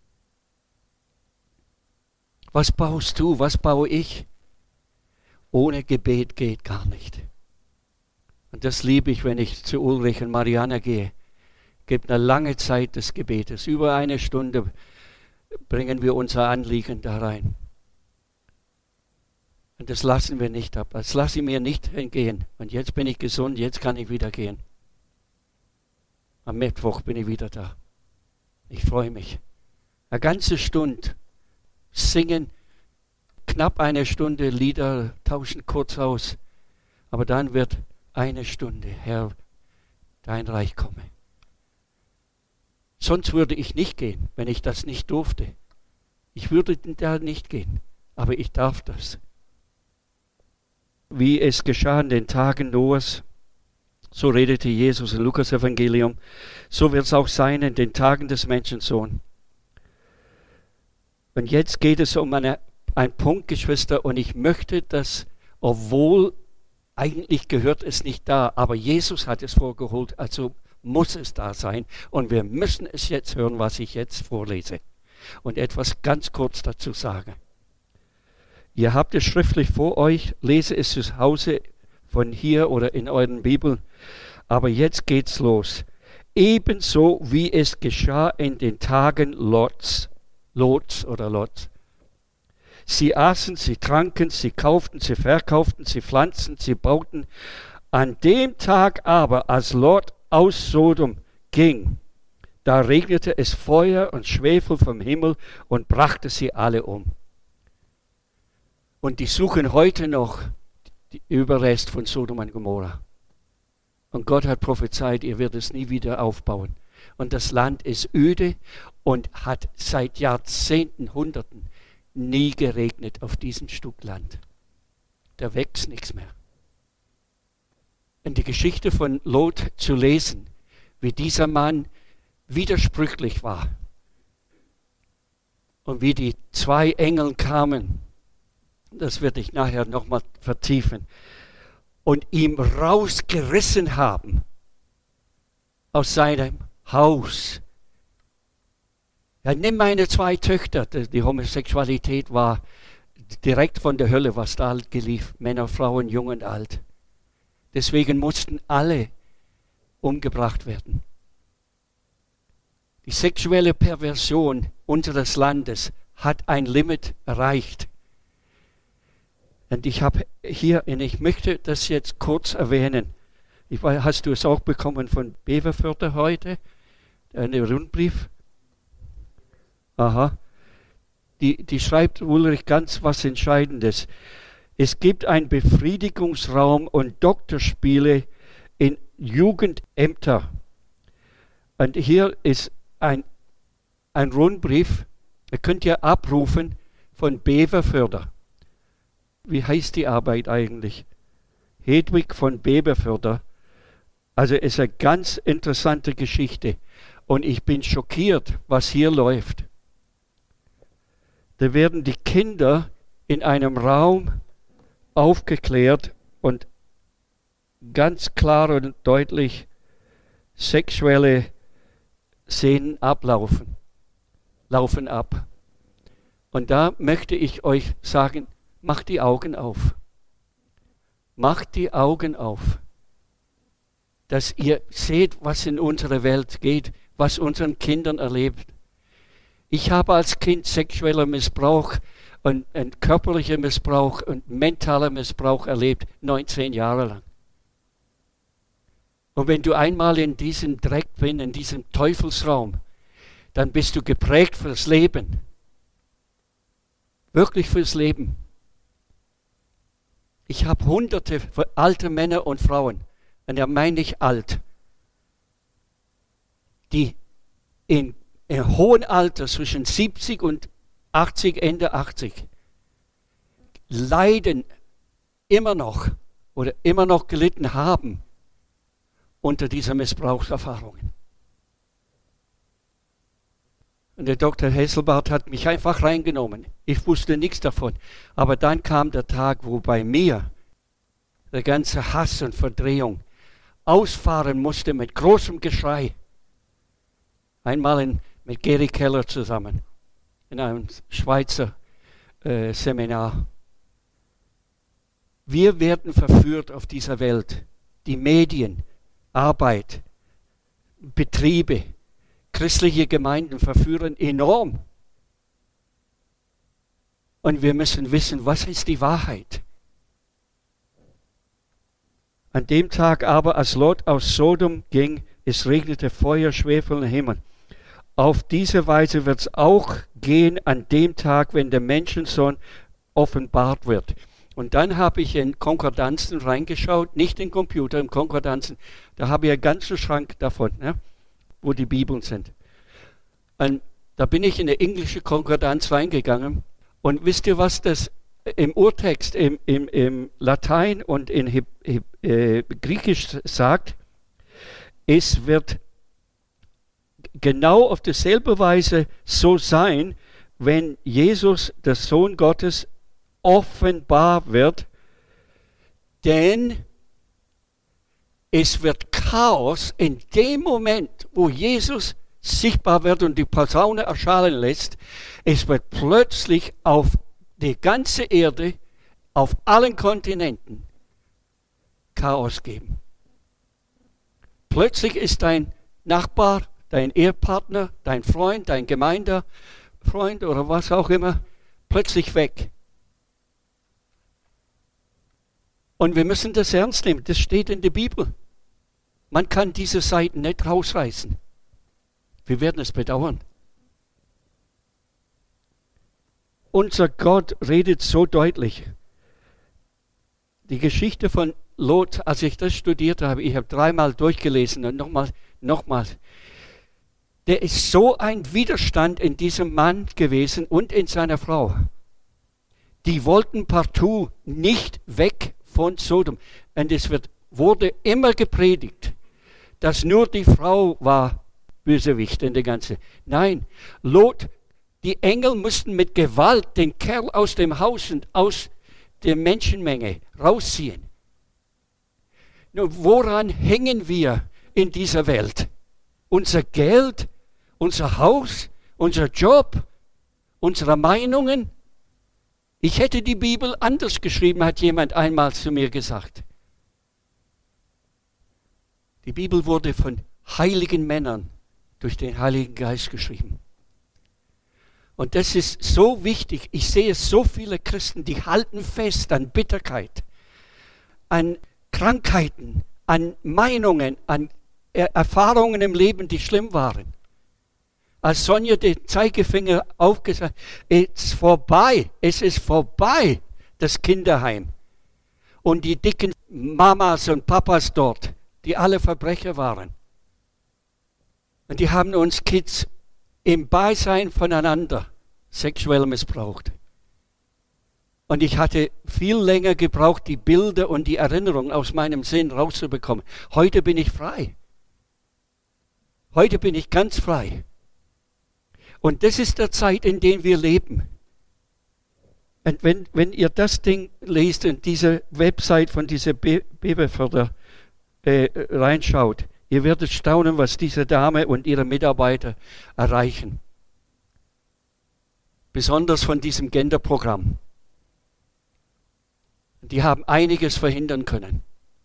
Was baust du? Was baue ich? Ohne Gebet geht gar nicht. Und das liebe ich, wenn ich zu Ulrich und Mariana gehe. Gibt eine lange Zeit des Gebetes. Über eine Stunde bringen wir unser Anliegen da rein. Und das lassen wir nicht ab. Das lasse ich mir nicht entgehen. Und jetzt bin ich gesund, jetzt kann ich wieder gehen. Am Mittwoch bin ich wieder da. Ich freue mich. Eine ganze Stunde singen, knapp eine Stunde Lieder, tauschen kurz aus. Aber dann wird eine Stunde, Herr, dein Reich komme. Sonst würde ich nicht gehen, wenn ich das nicht durfte. Ich würde da nicht gehen, aber ich darf das. Wie es geschah in den Tagen Noahs, so redete Jesus im Lukas-Evangelium, so wird es auch sein in den Tagen des Menschensohn. Und jetzt geht es um einen Punkt, Geschwister, und ich möchte das, obwohl eigentlich gehört es nicht da, aber Jesus hat es vorgeholt, also muss es da sein. Und wir müssen es jetzt hören, was ich jetzt vorlese. Und etwas ganz kurz dazu sagen. Ihr habt es schriftlich vor euch, lese es zu Hause von hier oder in euren Bibeln. Aber jetzt geht's los. Ebenso wie es geschah in den Tagen Lots. Sie aßen, sie tranken, sie kauften, sie verkauften, sie pflanzten, sie bauten. An dem Tag aber, als Lot aus Sodom ging, da regnete es Feuer und Schwefel vom Himmel und brachte sie alle um. Und die suchen heute noch die Überrest von Sodom und Gomorra. Und Gott hat prophezeit, ihr werdet es nie wieder aufbauen. Und das Land ist öde und hat seit Jahrzehnten, Hunderten nie geregnet auf diesem Stück Land. Da wächst nichts mehr. In die Geschichte von Lot zu lesen, wie dieser Mann widersprüchlich war und wie die zwei Engel kamen, das werde ich nachher nochmal vertiefen, und ihm rausgerissen haben aus seinem Haus. Ja, nimm meine zwei Töchter, die Homosexualität war direkt von der Hölle, was da gelief, Männer, Frauen, jung und alt. Deswegen mussten alle umgebracht werden. Die sexuelle Perversion unseres Landes hat ein Limit erreicht. Und ich möchte das jetzt kurz erwähnen. Hast du es auch bekommen von Beverförder heute? Einen Rundbrief? Aha. Die schreibt Ulrich ganz was Entscheidendes. Es gibt einen Befriedigungsraum und Doktorspiele in Jugendämter. Und hier ist ein Rundbrief, ihr könnt ja abrufen, von Beverförder. Wie heißt die Arbeit eigentlich? Hedwig von Beverförder. Also es ist eine ganz interessante Geschichte. Und ich bin schockiert, was hier läuft. Da werden die Kinder in einem Raum aufgeklärt und ganz klar und deutlich sexuelle Szenen laufen ab. Und da möchte ich euch sagen, macht die Augen auf. Macht die Augen auf. Dass ihr seht, was in unserer Welt geht, was unseren Kindern erlebt. Ich habe als Kind sexueller Missbrauch und körperlicher Missbrauch und mentaler Missbrauch erlebt, 19 Jahre lang. Und wenn du einmal in diesem Dreck bist, in diesem Teufelsraum, dann bist du geprägt fürs Leben. Wirklich fürs Leben. Ich habe hunderte alte Männer und Frauen, und da meine ich alt, die in hohem Alter, zwischen 70 und 80, Ende 80, leiden immer noch oder immer noch gelitten haben unter dieser Missbrauchserfahrungen. Und der Dr. Hesselbart hat mich einfach reingenommen. Ich wusste nichts davon. Aber dann kam der Tag, wo bei mir der ganze Hass und Verdrehung ausfahren musste mit großem Geschrei. Einmal mit Gary Keller zusammen in einem Schweizer Seminar. Wir werden verführt auf dieser Welt. Die Medien, Arbeit, Betriebe, christliche Gemeinden verführen enorm. Und wir müssen wissen, was ist die Wahrheit? An dem Tag aber, als Lot aus Sodom ging, es regnete Feuer, Schwefel und Himmel. Auf diese Weise wird es auch gehen an dem Tag, wenn der Menschensohn offenbart wird. Und dann habe ich in Konkordanzen reingeschaut, nicht in Computer, in Konkordanzen. Da habe ich einen ganzen Schrank davon, ne, wo die Bibeln sind. Und da bin ich in eine englische Konkordanz reingegangen. Und wisst ihr, was das im Urtext, im Latein und in Griechisch sagt? Es wird genau auf dieselbe Weise so sein, wenn Jesus, der Sohn Gottes, offenbar wird, denn es wird Chaos in dem Moment, wo Jesus sichtbar wird und die Posaune erschallen lässt. Es wird plötzlich auf die ganze Erde, auf allen Kontinenten Chaos geben. Plötzlich ist dein Nachbar, dein Ehepartner, dein Freund, dein Gemeindefreund oder was auch immer, plötzlich weg. Und wir müssen das ernst nehmen. Das steht in der Bibel. Man kann diese Seiten nicht rausreißen. Wir werden es bedauern. Unser Gott redet so deutlich. Die Geschichte von Lot, als ich das studiert habe, ich habe 3-mal durchgelesen und nochmal. Der ist so ein Widerstand in diesem Mann gewesen und in seiner Frau. Die wollten partout nicht weg von Sodom. Und es wurde immer gepredigt, dass nur die Frau war Bösewicht in der ganzen. Nein, Lot, die Engel mussten mit Gewalt den Kerl aus dem Haus und aus der Menschenmenge rausziehen. Nun, woran hängen wir in dieser Welt? Unser Geld, unser Haus, unser Job, unsere Meinungen? Ich hätte die Bibel anders geschrieben, hat jemand einmal zu mir gesagt. Die Bibel wurde von heiligen Männern durch den Heiligen Geist geschrieben. Und das ist so wichtig. Ich sehe so viele Christen, die halten fest an Bitterkeit, an Krankheiten, an Meinungen, an Erfahrungen im Leben, die schlimm waren. Als Sonja den Zeigefinger aufgesagt hat, es ist vorbei, das Kinderheim. Und die dicken Mamas und Papas dort, die alle Verbrecher waren. Und die haben uns Kids im Beisein voneinander sexuell missbraucht. Und ich hatte viel länger gebraucht, die Bilder und die Erinnerungen aus meinem Sinn rauszubekommen. Heute bin ich frei. Heute bin ich ganz frei. Und das ist der Zeit, in der wir leben. Und wenn ihr das Ding lest und diese Website von dieser Bibelförder reinschaut, ihr werdet staunen, was diese Dame und ihre Mitarbeiter erreichen. Besonders von diesem Genderprogramm. Die haben einiges verhindern können.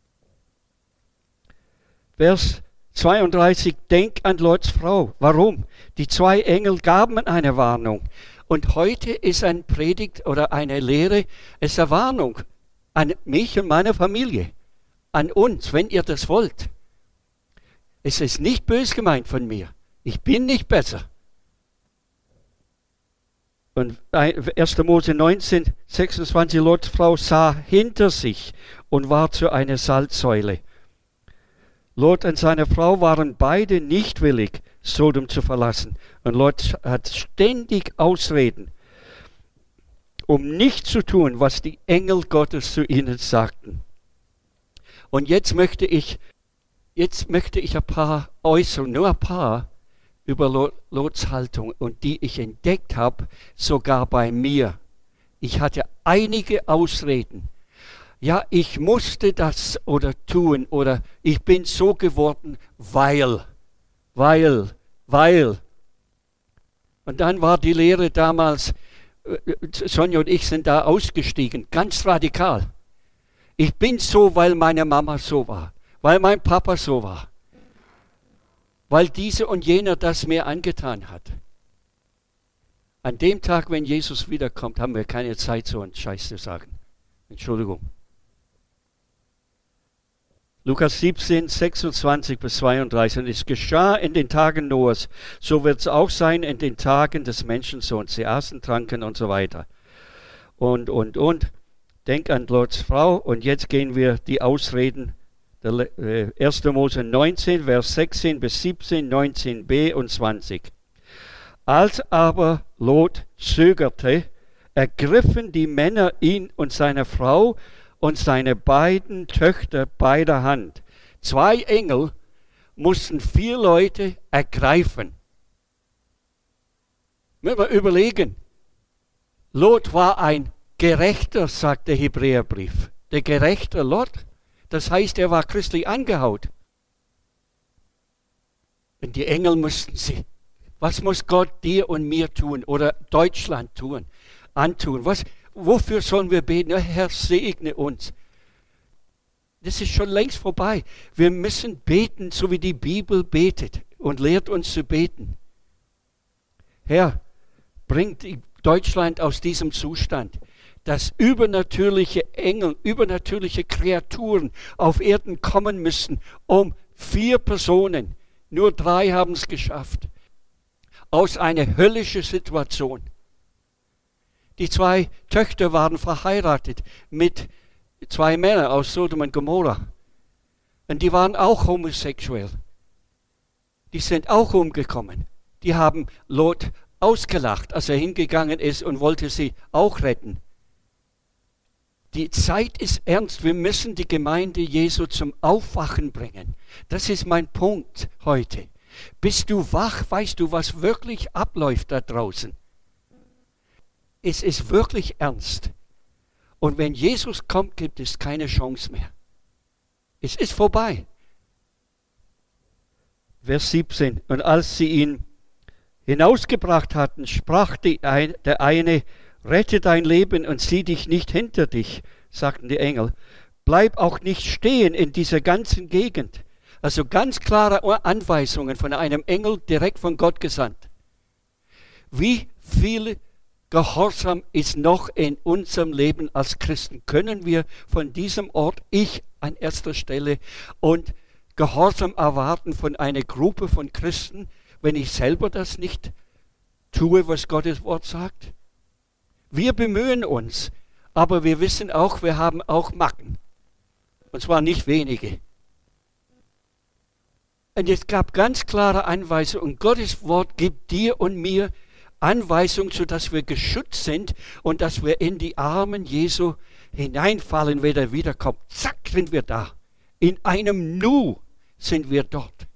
Vers 32, denk an Lots Frau. Warum? Die 2 Engel gaben eine Warnung. Und heute ist eine Predigt oder eine Lehre, es ist eine Warnung an mich und meine Familie, an uns, wenn ihr das wollt. Es ist nicht bös gemeint von mir. Ich bin nicht besser. Und 1. Mose 19, 26, Lots Frau sah hinter sich und war zu einer Salzsäule. Lot und seine Frau waren beide nicht willig, Sodom zu verlassen. Und Lot hat ständig Ausreden. um nicht zu tun, was die Engel Gottes zu ihnen sagten. Und jetzt möchte ich ein paar äußern, nur ein paar, über Lots Haltung und die ich entdeckt habe, sogar bei mir. Ich hatte einige Ausreden. Ja, ich musste das oder tun oder ich bin so geworden, weil. Und dann war die Lehre damals, Sonja und ich sind da ausgestiegen, ganz radikal. Ich bin so, weil meine Mama so war, weil mein Papa so war, weil diese und jener das mir angetan hat. An dem Tag, wenn Jesus wiederkommt, haben wir keine Zeit, so einen Scheiß zu sagen. Entschuldigung. Lukas 17, 26 bis 32. Und es geschah in den Tagen Noahs, so wird es auch sein in den Tagen des Menschensohns. Sie aßen, tranken und so weiter. Und. Denk an Lots Frau. Und jetzt gehen wir die Ausreden. 1. Mose 19, Vers 16 bis 17, 19b und 20. Als aber Lot zögerte, ergriffen die Männer ihn und seine Frau und seine beiden Töchter bei der Hand. 2 Engel mussten 4 Leute ergreifen. Müssen wir überlegen. Lot war ein Gerechter, sagt der Hebräerbrief. Der gerechte Lot. Das heißt, er war christlich angehaut. Und die Engel mussten sie. Was muss Gott dir und mir tun oder Deutschland antun? Wofür sollen wir beten? Ja, Herr, segne uns. Das ist schon längst vorbei. Wir müssen beten, so wie die Bibel betet und lehrt uns zu beten. Herr, bringt Deutschland aus diesem Zustand, dass übernatürliche Engel, übernatürliche Kreaturen auf Erden kommen müssen, um 4 Personen, nur 3 haben es geschafft, aus einer höllischen Situation. Die 2 Töchter waren verheiratet mit 2 Männern aus Sodom und Gomorra. Und die waren auch homosexuell. Die sind auch umgekommen. Die haben Lot ausgelacht, als er hingegangen ist und wollte sie auch retten. Die Zeit ist ernst. Wir müssen die Gemeinde Jesu zum Aufwachen bringen. Das ist mein Punkt heute. Bist du wach? Weißt du, was wirklich abläuft da draußen? Es ist wirklich ernst. Und wenn Jesus kommt, gibt es keine Chance mehr. Es ist vorbei. Vers 17. Und als sie ihn hinausgebracht hatten, sprach der eine, rette dein Leben und sieh dich nicht hinter dich, sagten die Engel. Bleib auch nicht stehen in dieser ganzen Gegend. Also ganz klare Anweisungen von einem Engel direkt von Gott gesandt. Wie viel Gehorsam ist noch in unserem Leben als Christen? Können wir von diesem Ort, ich an erster Stelle, und Gehorsam erwarten von einer Gruppe von Christen, wenn ich selber das nicht tue, was Gottes Wort sagt? Wir bemühen uns, aber wir wissen auch, wir haben auch Macken. Und zwar nicht wenige. Und es gab ganz klare Anweisungen. Und Gottes Wort gibt dir und mir Anweisungen, sodass wir geschützt sind und dass wir in die Armen Jesu hineinfallen, wenn er wiederkommt. Zack, sind wir da. In einem Nu sind wir dort.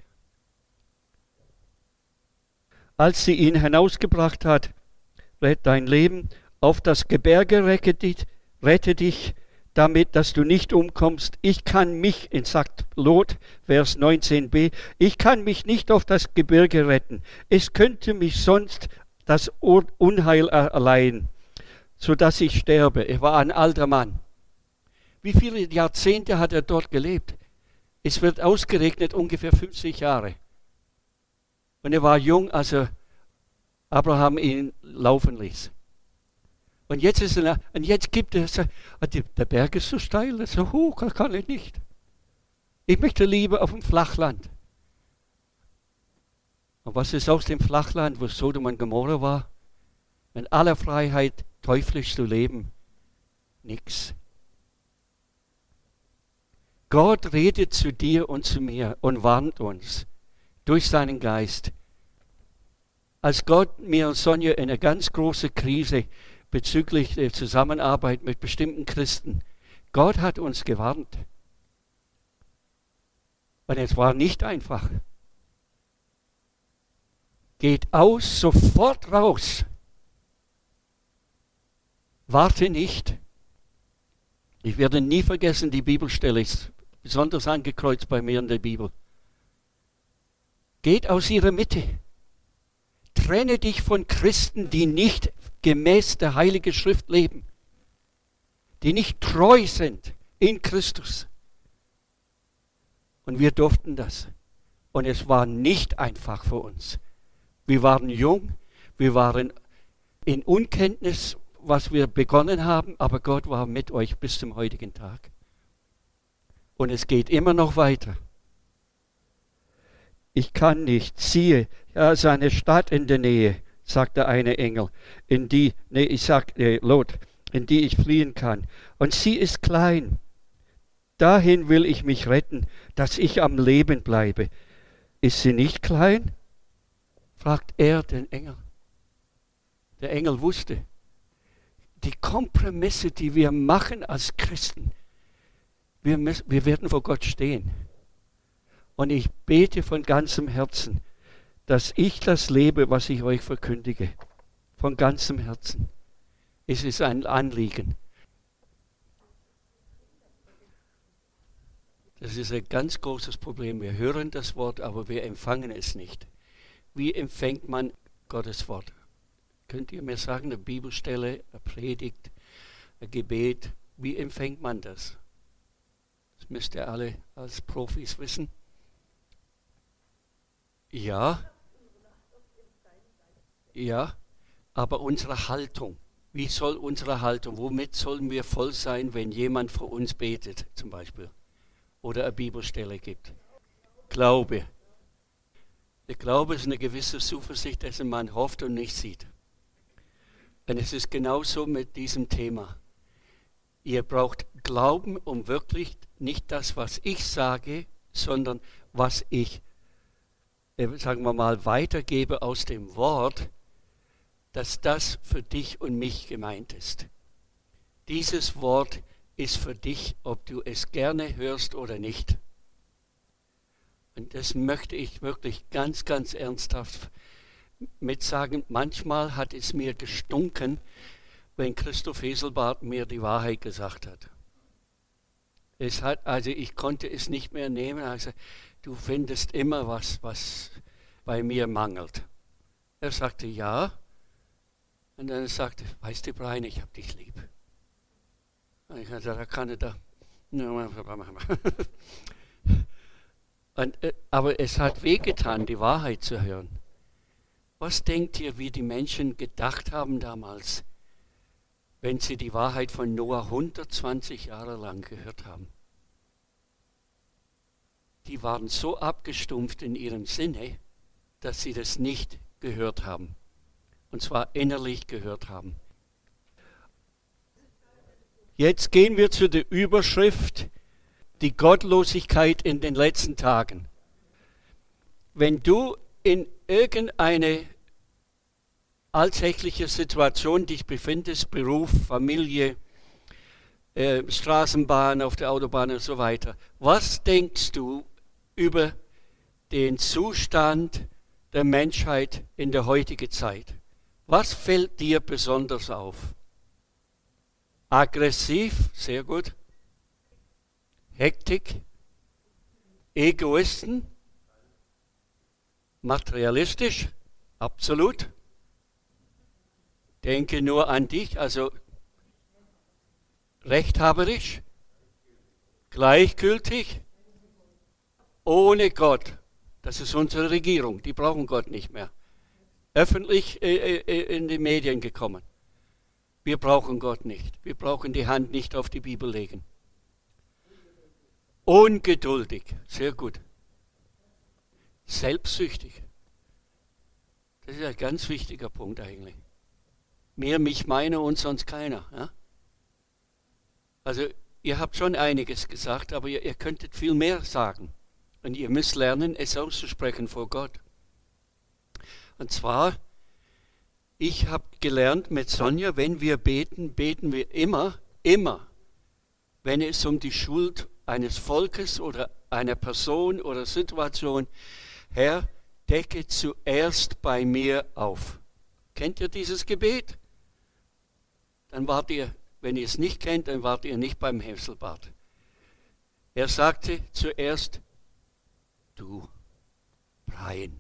Als sie ihn hinausgebracht hat, rette dein Leben, auf das Gebirge rette dich, damit, dass du nicht umkommst. Ich kann mich, sagt Lot, Vers 19b, ich kann mich nicht auf das Gebirge retten. Es könnte mich sonst das Unheil erleiden, sodass ich sterbe. Er war ein alter Mann. Wie viele Jahrzehnte hat er dort gelebt? Es wird ausgerechnet ungefähr 50 Jahre. Und er war jung, als Abraham ihn laufen ließ. Und jetzt gibt er, der Berg ist so steil, so hoch, das kann ich nicht. Ich möchte lieber auf dem Flachland. Und was ist aus dem Flachland, wo Sodom und Gomorra war? In aller Freiheit teuflisch zu leben? Nix. Gott redet zu dir und zu mir und warnt uns durch seinen Geist. Als Gott mir und Sonja in eine ganz große Krise bezüglich der Zusammenarbeit mit bestimmten Christen. Gott hat uns gewarnt. Und es war nicht einfach. Geht sofort raus. Warte nicht. Ich werde nie vergessen, die Bibelstelle ist besonders angekreuzt bei mir in der Bibel. Geht aus ihrer Mitte. Trenne dich von Christen, die nicht gemäß der Heiligen Schrift leben. Die nicht treu sind in Christus. Und wir durften das. Und es war nicht einfach für uns. Wir waren jung, wir waren in Unkenntnis, was wir begonnen haben, aber Gott war mit euch bis zum heutigen Tag. Und es geht immer noch weiter. Ich kann nicht, siehe, ja, ist eine Stadt in der Nähe, sagt der eine Engel, in die ich fliehen kann. Und sie ist klein. Dahin will ich mich retten, dass ich am Leben bleibe. Ist sie nicht klein? Fragt er den Engel. Der Engel wusste, die Kompromisse, die wir machen als Christen, wir werden vor Gott stehen. Und ich bete von ganzem Herzen, dass ich das lebe, was ich euch verkündige. Von ganzem Herzen. Es ist ein Anliegen. Das ist ein ganz großes Problem. Wir hören das Wort, aber wir empfangen es nicht. Wie empfängt man Gottes Wort? Könnt ihr mir sagen, eine Bibelstelle, eine Predigt, ein Gebet, wie empfängt man das? Das müsst ihr alle als Profis wissen. Ja, aber unsere Haltung, wie soll unsere Haltung, womit sollen wir voll sein, wenn jemand für uns betet, zum Beispiel, oder eine Bibelstelle gibt? Glaube. Der Glaube ist eine gewisse Zuversicht, dass man hofft und nicht sieht. Und es ist genauso mit diesem Thema. Ihr braucht Glauben, um wirklich nicht das, was ich sage, sondern was ich, sagen wir mal, weitergebe aus dem Wort, dass das für dich und mich gemeint ist. Dieses Wort ist für dich, ob du es gerne hörst oder nicht. Und das möchte ich wirklich ganz, ganz ernsthaft mit sagen. Manchmal hat es mir gestunken, wenn Christoph Heselbart mir die Wahrheit gesagt hat. Ich konnte es nicht mehr nehmen. Also, du findest immer was bei mir mangelt. Er sagte ja. Und dann sagte, weißt du, Brian, ich habe dich lieb. Und ich sagte, da kann ich da. Aber es hat wehgetan, die Wahrheit zu hören. Was denkt ihr, wie die Menschen gedacht haben damals, wenn sie die Wahrheit von Noah 120 Jahre lang gehört haben? Die waren so abgestumpft in ihrem Sinne, dass sie das nicht gehört haben. Und zwar innerlich gehört haben. Jetzt gehen wir zu der Überschrift, die Gottlosigkeit in den letzten Tagen. Wenn du in irgendeine alltägliche Situation dich befindest, Beruf, Familie, Straßenbahn, auf der Autobahn und so weiter, was denkst du über den Zustand der Menschheit in der heutigen Zeit? Was fällt dir besonders auf? Aggressiv, sehr gut. Hektik, Egoisten, materialistisch, absolut. Denke nur an dich, also rechthaberisch, gleichgültig, ohne Gott. Das ist unsere Regierung, die brauchen Gott nicht mehr. Öffentlich in die Medien gekommen. Wir brauchen Gott nicht. Wir brauchen die Hand nicht auf die Bibel legen. Ungeduldig, sehr gut. Selbstsüchtig. Das ist ein ganz wichtiger Punkt eigentlich. Mehr mich, meine und sonst keiner. Ja? Also ihr habt schon einiges gesagt, aber ihr könntet viel mehr sagen. Und ihr müsst lernen, es auszusprechen vor Gott. Und zwar, Ich habe gelernt mit Sonja, wenn wir beten, beten wir immer, wenn es um die Schuld eines Volkes oder einer Person oder Situation, Herr, decke zuerst bei mir auf. Kennt ihr dieses Gebet? Dann wart ihr, wenn ihr es nicht kennt, dann wart ihr nicht beim Hämselbad. Er sagte zuerst, du, Brian.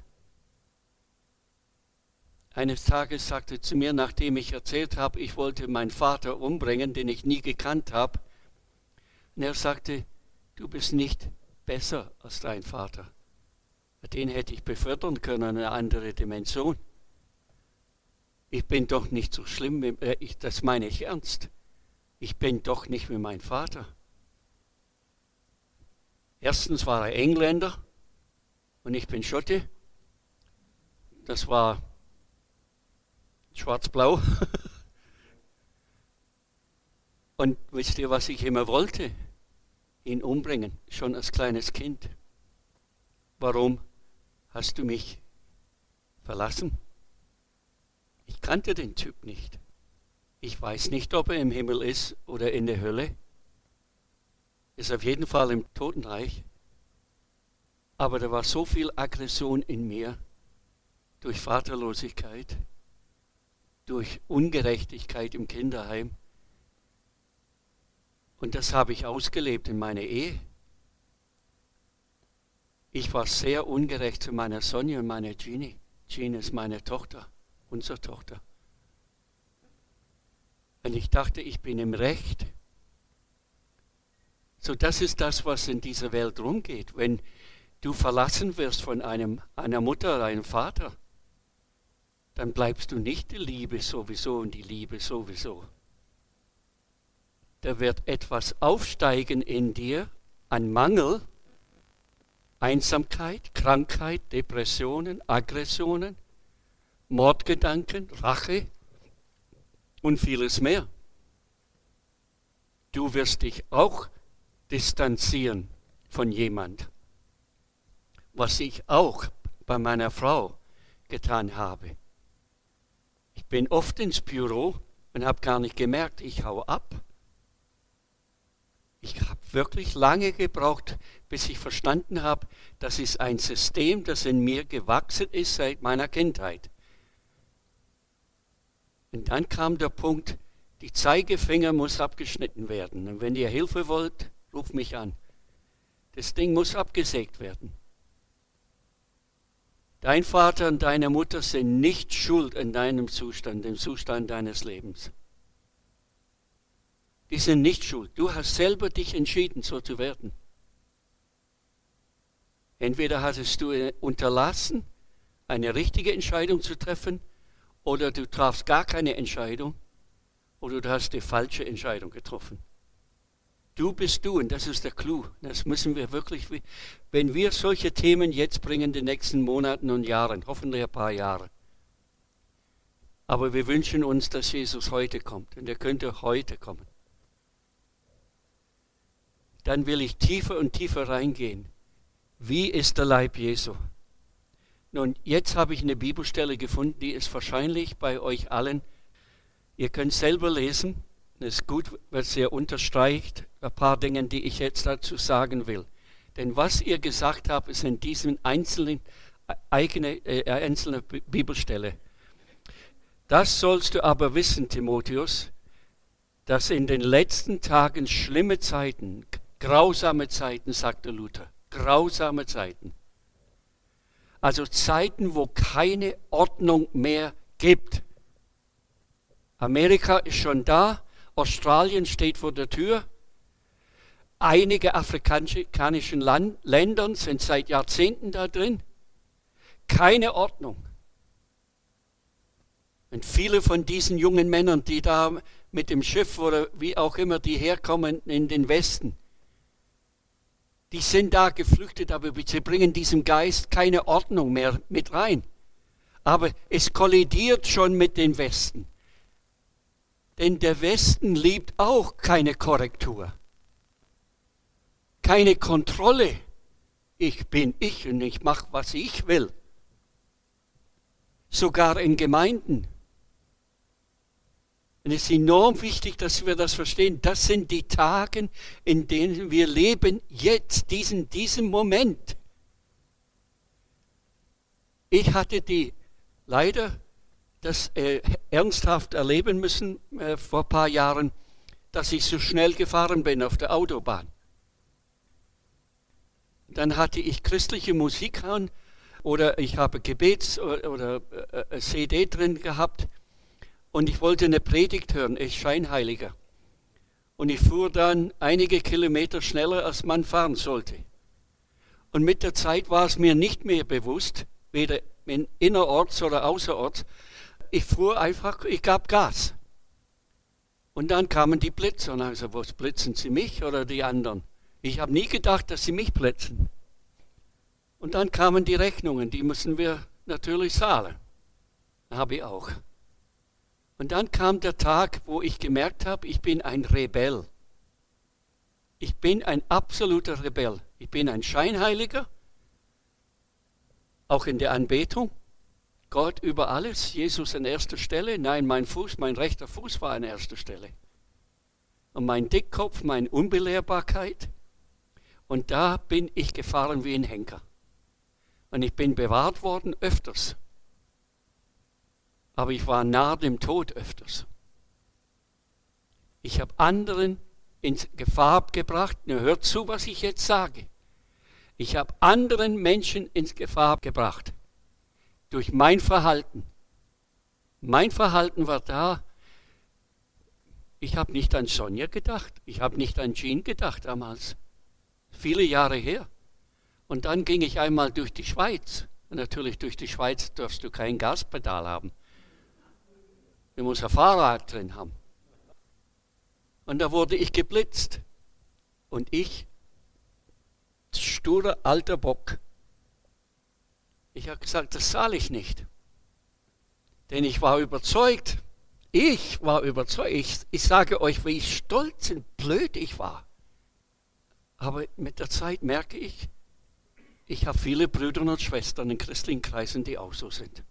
Eines Tages sagte er zu mir, nachdem ich erzählt habe, ich wollte meinen Vater umbringen, den ich nie gekannt habe. Und er sagte, du bist nicht besser als dein Vater. Den hätte ich befördern können in eine andere Dimension. Ich bin doch nicht so schlimm, das meine ich ernst. Ich bin doch nicht wie mein Vater. Erstens war er Engländer und ich bin Schotte. Das war schwarz-blau. Und wisst ihr, was ich immer wollte? Ihn umbringen, schon als kleines Kind. Warum hast du mich verlassen? Ich kannte den Typ nicht. Ich weiß nicht, ob er im Himmel ist oder in der Hölle. Ist auf jeden Fall im Totenreich. Aber da war so viel Aggression in mir durch Vaterlosigkeit, durch Ungerechtigkeit im Kinderheim. Und das habe ich ausgelebt in meiner Ehe. Ich war sehr ungerecht zu meiner Sonja und meiner Jeannie. Jeannie ist meine Tochter, unsere Tochter. Und ich dachte, ich bin im Recht. So, das ist das, was in dieser Welt rumgeht. Wenn du verlassen wirst von einer Mutter oder einem Vater, dann bleibst du nicht die Liebe sowieso und die Liebe sowieso. Da wird etwas aufsteigen in dir an Mangel, Einsamkeit, Krankheit, Depressionen, Aggressionen, Mordgedanken, Rache und vieles mehr. Du wirst dich auch distanzieren von jemand, was ich auch bei meiner Frau getan habe. Ich bin oft ins Büro und habe gar nicht gemerkt, ich hau ab. Ich habe wirklich lange gebraucht, bis ich verstanden habe, das ist ein System, das in mir gewachsen ist seit meiner Kindheit. Und dann kam der Punkt, die Zeigefinger muss abgeschnitten werden. Und wenn ihr Hilfe wollt, ruft mich an. Das Ding muss abgesägt werden. Dein Vater und deine Mutter sind nicht schuld in deinem Zustand, im Zustand deines Lebens. Die sind nicht schuld. Du hast selber dich entschieden, so zu werden. Entweder hattest du unterlassen, eine richtige Entscheidung zu treffen, oder du trafst gar keine Entscheidung, oder du hast die falsche Entscheidung getroffen. Du bist du, und das ist der Clou. Das müssen wir wirklich, wenn wir solche Themen jetzt bringen, in den nächsten Monaten und Jahren, hoffentlich ein paar Jahre. Aber wir wünschen uns, dass Jesus heute kommt, und er könnte heute kommen. Dann will ich tiefer und tiefer reingehen. Wie ist der Leib Jesu? Nun, jetzt habe ich eine Bibelstelle gefunden, die ist wahrscheinlich bei euch allen. Ihr könnt selber lesen. Das ist gut, weil es sehr unterstreicht ein paar Dinge, die ich jetzt dazu sagen will. Denn was ihr gesagt habt, ist in diesen einzelnen Bibelstelle. Das sollst du aber wissen, Timotheus, dass in den letzten Tagen schlimme Zeiten, grausame Zeiten, sagte Luther, grausame Zeiten. Also Zeiten, wo keine Ordnung mehr gibt. Amerika ist schon da, Australien steht vor der Tür. Einige afrikanische Länder sind seit Jahrzehnten da drin. Keine Ordnung. Und viele von diesen jungen Männern, die da mit dem Schiff oder wie auch immer, die herkommen in den Westen, die sind da geflüchtet, aber sie bringen diesem Geist keine Ordnung mehr mit rein. Aber es kollidiert schon mit dem Westen. Denn der Westen liebt auch keine Korrektur, keine Kontrolle. Ich bin ich und ich mache, was ich will. Sogar in Gemeinden. Und es ist enorm wichtig, dass wir das verstehen. Das sind die Tage, in denen wir leben, jetzt, diesen Moment. Ich hatte leider das ernsthaft erleben müssen vor ein paar Jahren, dass ich so schnell gefahren bin auf der Autobahn. Dann hatte ich christliche Musik an oder ich habe Gebets- oder CD drin gehabt und ich wollte eine Predigt hören, ich Scheinheiliger. Und ich fuhr dann einige Kilometer schneller, als man fahren sollte. Und mit der Zeit war es mir nicht mehr bewusst, weder innerorts oder außerorts. Ich fuhr einfach, ich gab Gas. Und dann kamen die Blitzer und also, was blitzen sie mich oder die anderen? Ich habe nie gedacht, dass sie mich blitzen. Und dann kamen die Rechnungen, die müssen wir natürlich zahlen. Habe ich auch. Und dann kam der Tag, wo ich gemerkt habe, ich bin ein Rebell. Ich bin ein absoluter Rebell. Ich bin ein Scheinheiliger, auch in der Anbetung. Gott über alles, Jesus an erster Stelle. Nein, mein rechter Fuß war an erster Stelle. Und mein Dickkopf, meine Unbelehrbarkeit. Und da bin ich gefahren wie ein Henker. Und ich bin bewahrt worden öfters. Aber ich war nahe dem Tod öfters. Ich habe anderen in Gefahr gebracht. Hört zu, was ich jetzt sage. Ich habe anderen Menschen in Gefahr gebracht. Durch mein Verhalten. Mein Verhalten war da. Ich habe nicht an Sonja gedacht. Ich habe nicht an Jean gedacht damals. Viele Jahre her. Und dann ging ich einmal durch die Schweiz. Und natürlich durch die Schweiz darfst du kein Gaspedal haben. Du musst ein Fahrrad drin haben. Und da wurde ich geblitzt. Und ich, sturer alter Bock, ich habe gesagt, das zahle ich nicht. Denn ich war überzeugt. Ich sage euch, wie stolz und blöd ich war. Aber mit der Zeit merke ich, ich habe viele Brüder und Schwestern in christlichen Kreisen, die auch so sind.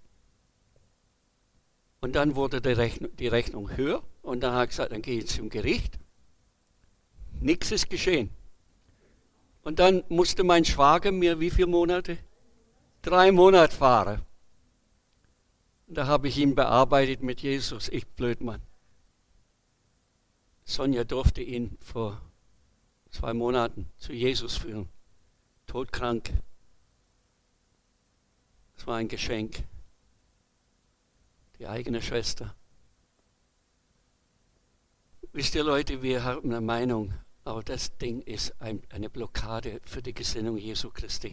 Und dann wurde die Rechnung höher und dann habe ich gesagt, dann gehe ich zum Gericht. Nichts ist geschehen. Und dann musste mein Schwager mir wie viele Monate? 3 Monate fahren. Und da habe ich ihn bearbeitet mit Jesus, ich Blödmann. Sonja durfte ihn vor 2 Monaten zu Jesus führen. Todkrank. Das war ein Geschenk. Die eigene Schwester. Wisst ihr Leute, wir haben eine Meinung, aber das Ding ist eine Blockade für die Gesinnung Jesu Christi.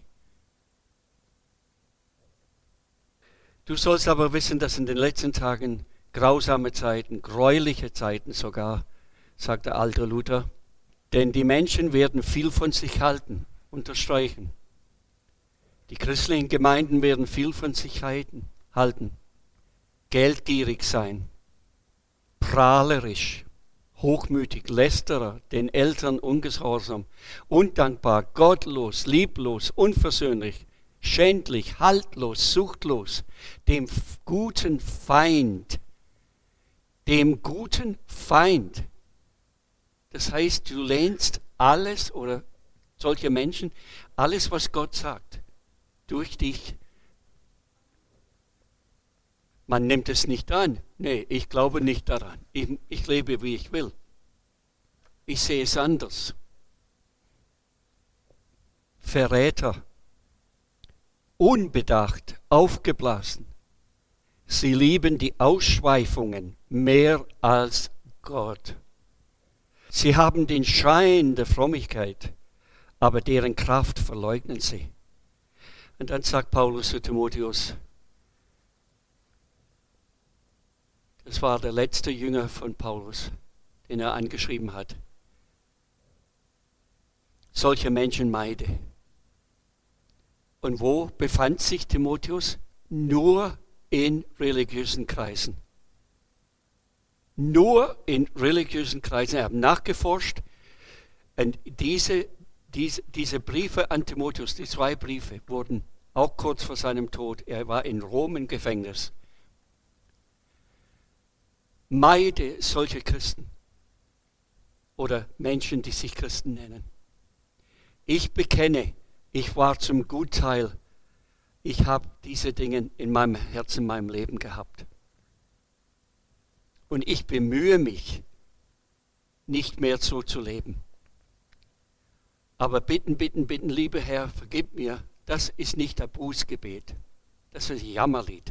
Du sollst aber wissen, dass in den letzten Tagen grausame Zeiten, gräuliche Zeiten sogar, sagt der alte Luther, denn die Menschen werden viel von sich halten, unterstreichen. Die christlichen Gemeinden werden viel von sich halten, geldgierig sein, prahlerisch, hochmütig, Lästerer, den Eltern ungehorsam, undankbar, gottlos, lieblos, unversöhnlich, schändlich, haltlos, suchtlos, dem guten Feind. Das heißt, du lehnst alles oder solche Menschen, alles, was Gott sagt, durch dich. Man nimmt es nicht an. Nee, ich glaube nicht daran. Ich lebe, wie ich will. Ich sehe es anders. Verräter, unbedacht, aufgeblasen. Sie lieben die Ausschweifungen mehr als Gott. Sie haben den Schein der Frömmigkeit, aber deren Kraft verleugnen sie. Und dann sagt Paulus zu Timotheus, das war der letzte Jünger von Paulus, den er angeschrieben hat. Solche Menschen meide. Und wo befand sich Timotheus? Nur in religiösen Kreisen. Nur in religiösen Kreisen. Ich habe nachgeforscht und diese Briefe an Timotheus, die 2 Briefe, wurden auch kurz vor seinem Tod, er war in Rom im Gefängnis. Meide solche Christen oder Menschen, die sich Christen nennen. Ich bekenne, ich war zum Gutteil, ich habe diese Dinge in meinem Herzen, in meinem Leben gehabt. Und ich bemühe mich, nicht mehr so zu leben. Aber bitten, bitten, bitten, lieber Herr, vergib mir, das ist nicht ein Bußgebet, das ist ein Jammerlied.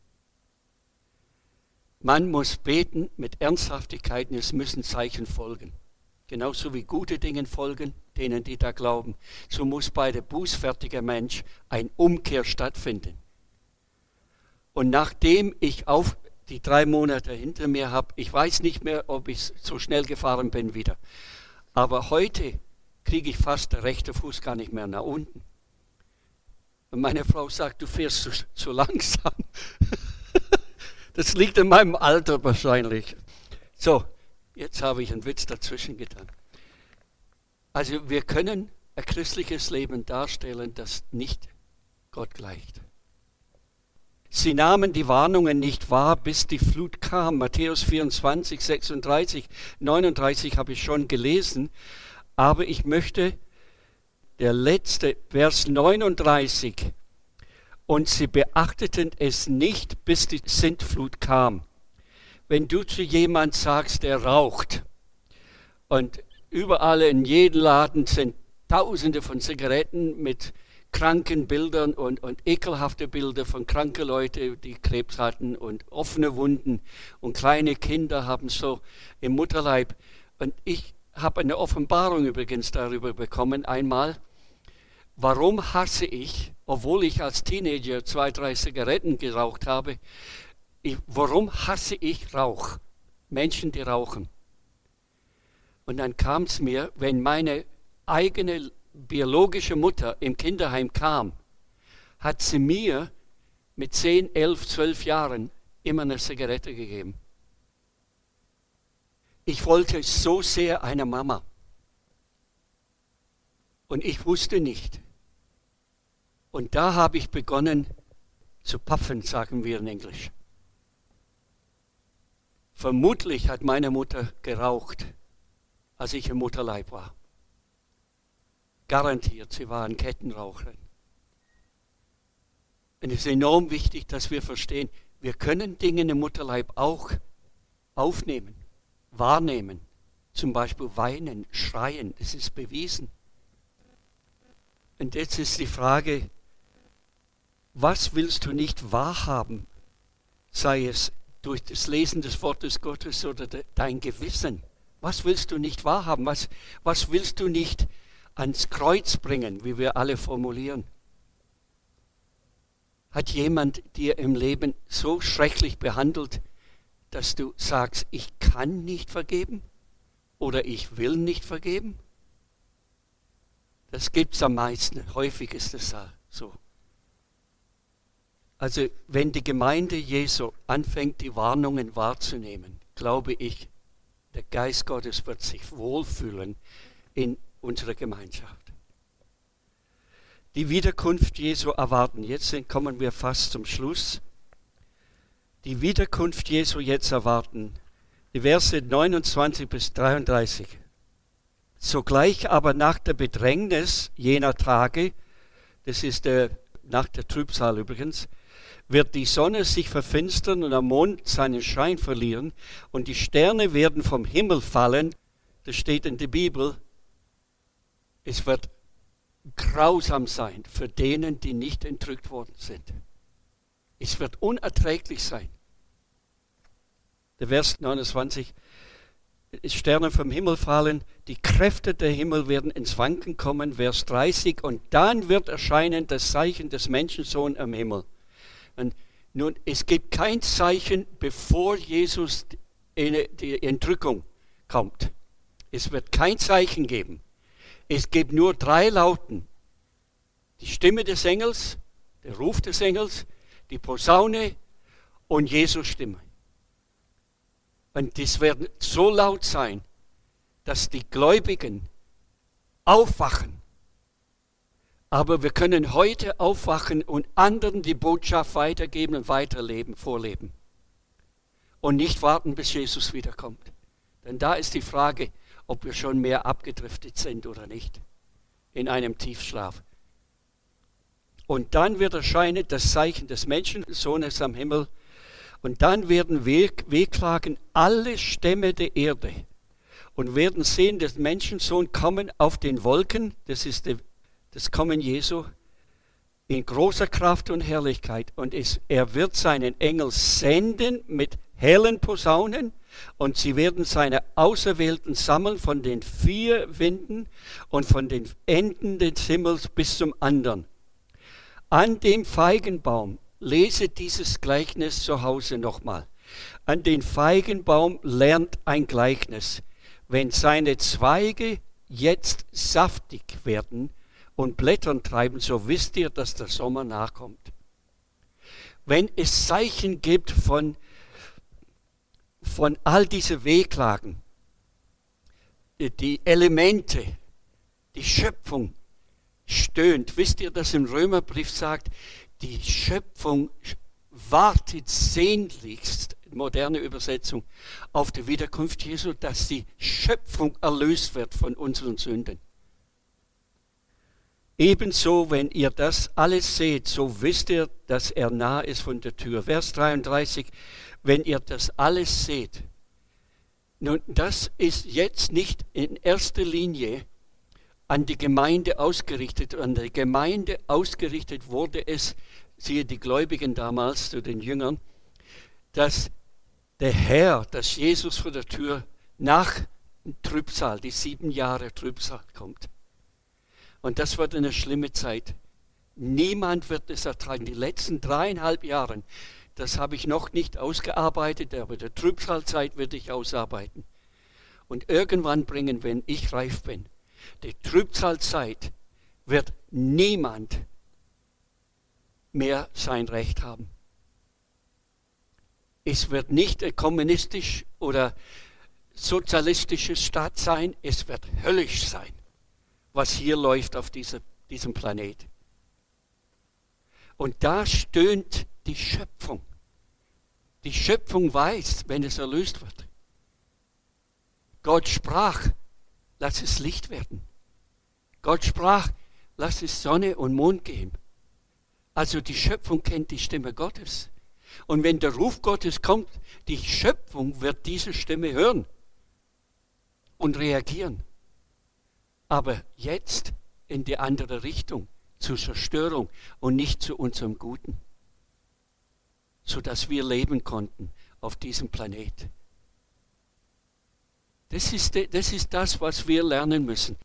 Man muss beten mit Ernsthaftigkeit und es müssen Zeichen folgen. Genauso wie gute Dinge folgen, denen, die da glauben. So muss bei der bußfertigen Mensch ein Umkehr stattfinden. Und nachdem ich auf die 3 Monate hinter mir habe, ich weiß nicht mehr, ob ich so schnell gefahren bin wieder. Aber heute kriege ich fast den rechten Fuß gar nicht mehr nach unten. Und meine Frau sagt, du fährst zu langsam. Das liegt in meinem Alter wahrscheinlich. So, jetzt habe ich einen Witz dazwischen getan. Also wir können ein christliches Leben darstellen, das nicht Gott gleicht. Sie nahmen die Warnungen nicht wahr, bis die Flut kam. Matthäus 24, 36, 39 habe ich schon gelesen. Aber ich möchte, der letzte, Vers 39, und sie beachteten es nicht, bis die Sintflut kam. Wenn du zu jemand sagst, der raucht, und überall in jedem Laden sind Tausende von Zigaretten mit kranken Bildern und ekelhafte Bilder von kranken Leuten, die Krebs hatten und offene Wunden und kleine Kinder haben so im Mutterleib. Und ich habe eine Offenbarung übrigens darüber bekommen einmal. Warum hasse ich, obwohl ich als Teenager 2, 3 Zigaretten geraucht habe, warum hasse ich Rauch? Menschen, die rauchen. Und dann kam es mir, wenn meine eigene biologische Mutter im Kinderheim kam, hat sie mir mit 10, 11, 12 Jahren immer eine Zigarette gegeben. Ich wollte so sehr eine Mama. Und ich wusste nicht. Und da habe ich begonnen zu puffen, sagen wir in Englisch. Vermutlich hat meine Mutter geraucht, als ich im Mutterleib war. Garantiert, sie war eine Kettenraucherin. Und es ist enorm wichtig, dass wir verstehen, wir können Dinge im Mutterleib auch aufnehmen, wahrnehmen. Zum Beispiel weinen, schreien, das ist bewiesen. Und jetzt ist die Frage, was willst du nicht wahrhaben? Sei es durch das Lesen des Wortes Gottes oder dein Gewissen. Was willst du nicht wahrhaben? Was willst du nicht ans Kreuz bringen, wie wir alle formulieren? Hat jemand dir im Leben so schrecklich behandelt, dass du sagst, ich kann nicht vergeben oder ich will nicht vergeben? Das gibt es am meisten. Häufig ist es so. Also wenn die Gemeinde Jesu anfängt, die Warnungen wahrzunehmen, glaube ich, der Geist Gottes wird sich wohlfühlen in unserer Gemeinschaft. Die Wiederkunft Jesu erwarten. Jetzt kommen wir fast zum Schluss. Die Wiederkunft Jesu jetzt erwarten. Die Verse 29 bis 33. Sogleich aber nach der Bedrängnis jener Tage, das ist nach der Trübsal übrigens, wird die Sonne sich verfinstern und der Mond seinen Schein verlieren und die Sterne werden vom Himmel fallen. Das steht in der Bibel. Es wird grausam sein für denen, die nicht entrückt worden sind. Es wird unerträglich sein. Der Vers 29. Sterne vom Himmel fallen, die Kräfte der Himmel werden ins Wanken kommen, Vers 30, und dann wird erscheinen das Zeichen des Menschensohns am Himmel. Und nun, es gibt kein Zeichen, bevor Jesus in die Entrückung kommt. Es wird kein Zeichen geben. Es gibt nur 3 Lauten. Die Stimme des Engels, der Ruf des Engels, die Posaune und Jesus Stimme. Und das wird so laut sein, dass die Gläubigen aufwachen. Aber wir können heute aufwachen und anderen die Botschaft weitergeben und weiterleben, vorleben. und nicht warten, bis Jesus wiederkommt. Denn da ist die Frage, ob wir schon mehr abgedriftet sind oder nicht, in einem Tiefschlaf. Und dann wird erscheinen das Zeichen des Menschensohnes am Himmel. Und dann werden wehklagen alle Stämme der Erde und werden sehen, den Menschensohn kommen auf den Wolken, das ist das Kommen Jesu, in großer Kraft und Herrlichkeit. Und er wird seinen Engel senden mit hellen Posaunen, und sie werden seine Auserwählten sammeln von den 4 Winden und von den Enden des Himmels bis zum anderen. An dem Feigenbaum, lese dieses Gleichnis zu Hause nochmal. An den Feigenbaum lernt ein Gleichnis. Wenn seine Zweige jetzt saftig werden und Blättern treiben, so wisst ihr, dass der Sommer nachkommt. Wenn es Zeichen gibt von all diese Wehklagen, die Elemente, die Schöpfung stöhnt. Wisst ihr, dass im Römerbrief sagt, die Schöpfung wartet sehnlichst, moderne Übersetzung, auf die Wiederkunft Jesu, dass die Schöpfung erlöst wird von unseren Sünden. Ebenso, wenn ihr das alles seht, so wisst ihr, dass er nah ist von der Tür. Vers 33, wenn ihr das alles seht. Nun, das ist jetzt nicht in erster Linie an die Gemeinde ausgerichtet. An die Gemeinde ausgerichtet wurde es, siehe die Gläubigen damals zu den Jüngern, dass der Herr, dass Jesus vor der Tür nach Trübsal, die 7 Jahre Trübsal kommt. Und das wird eine schlimme Zeit. Niemand wird es ertragen. Die letzten 3,5 Jahre, das habe ich noch nicht ausgearbeitet, aber die Trübsalzeit werde ich ausarbeiten. Und irgendwann bringen, wenn ich reif bin, die Trübsalzeit wird niemand mehr sein Recht haben. Es wird nicht ein kommunistisch oder sozialistisches Staat sein, es wird höllisch sein, was hier läuft auf diesem Planet. Und da stöhnt die Schöpfung. Die Schöpfung weiß, wenn es erlöst wird. Gott sprach, lass es Licht werden. Gott sprach, lass es Sonne und Mond geben. Also die Schöpfung kennt die Stimme Gottes. Und wenn der Ruf Gottes kommt, die Schöpfung wird diese Stimme hören und reagieren. Aber jetzt in die andere Richtung, zur Zerstörung und nicht zu unserem Guten, sodass wir leben konnten auf diesem Planet. Das ist das, was wir lernen müssen.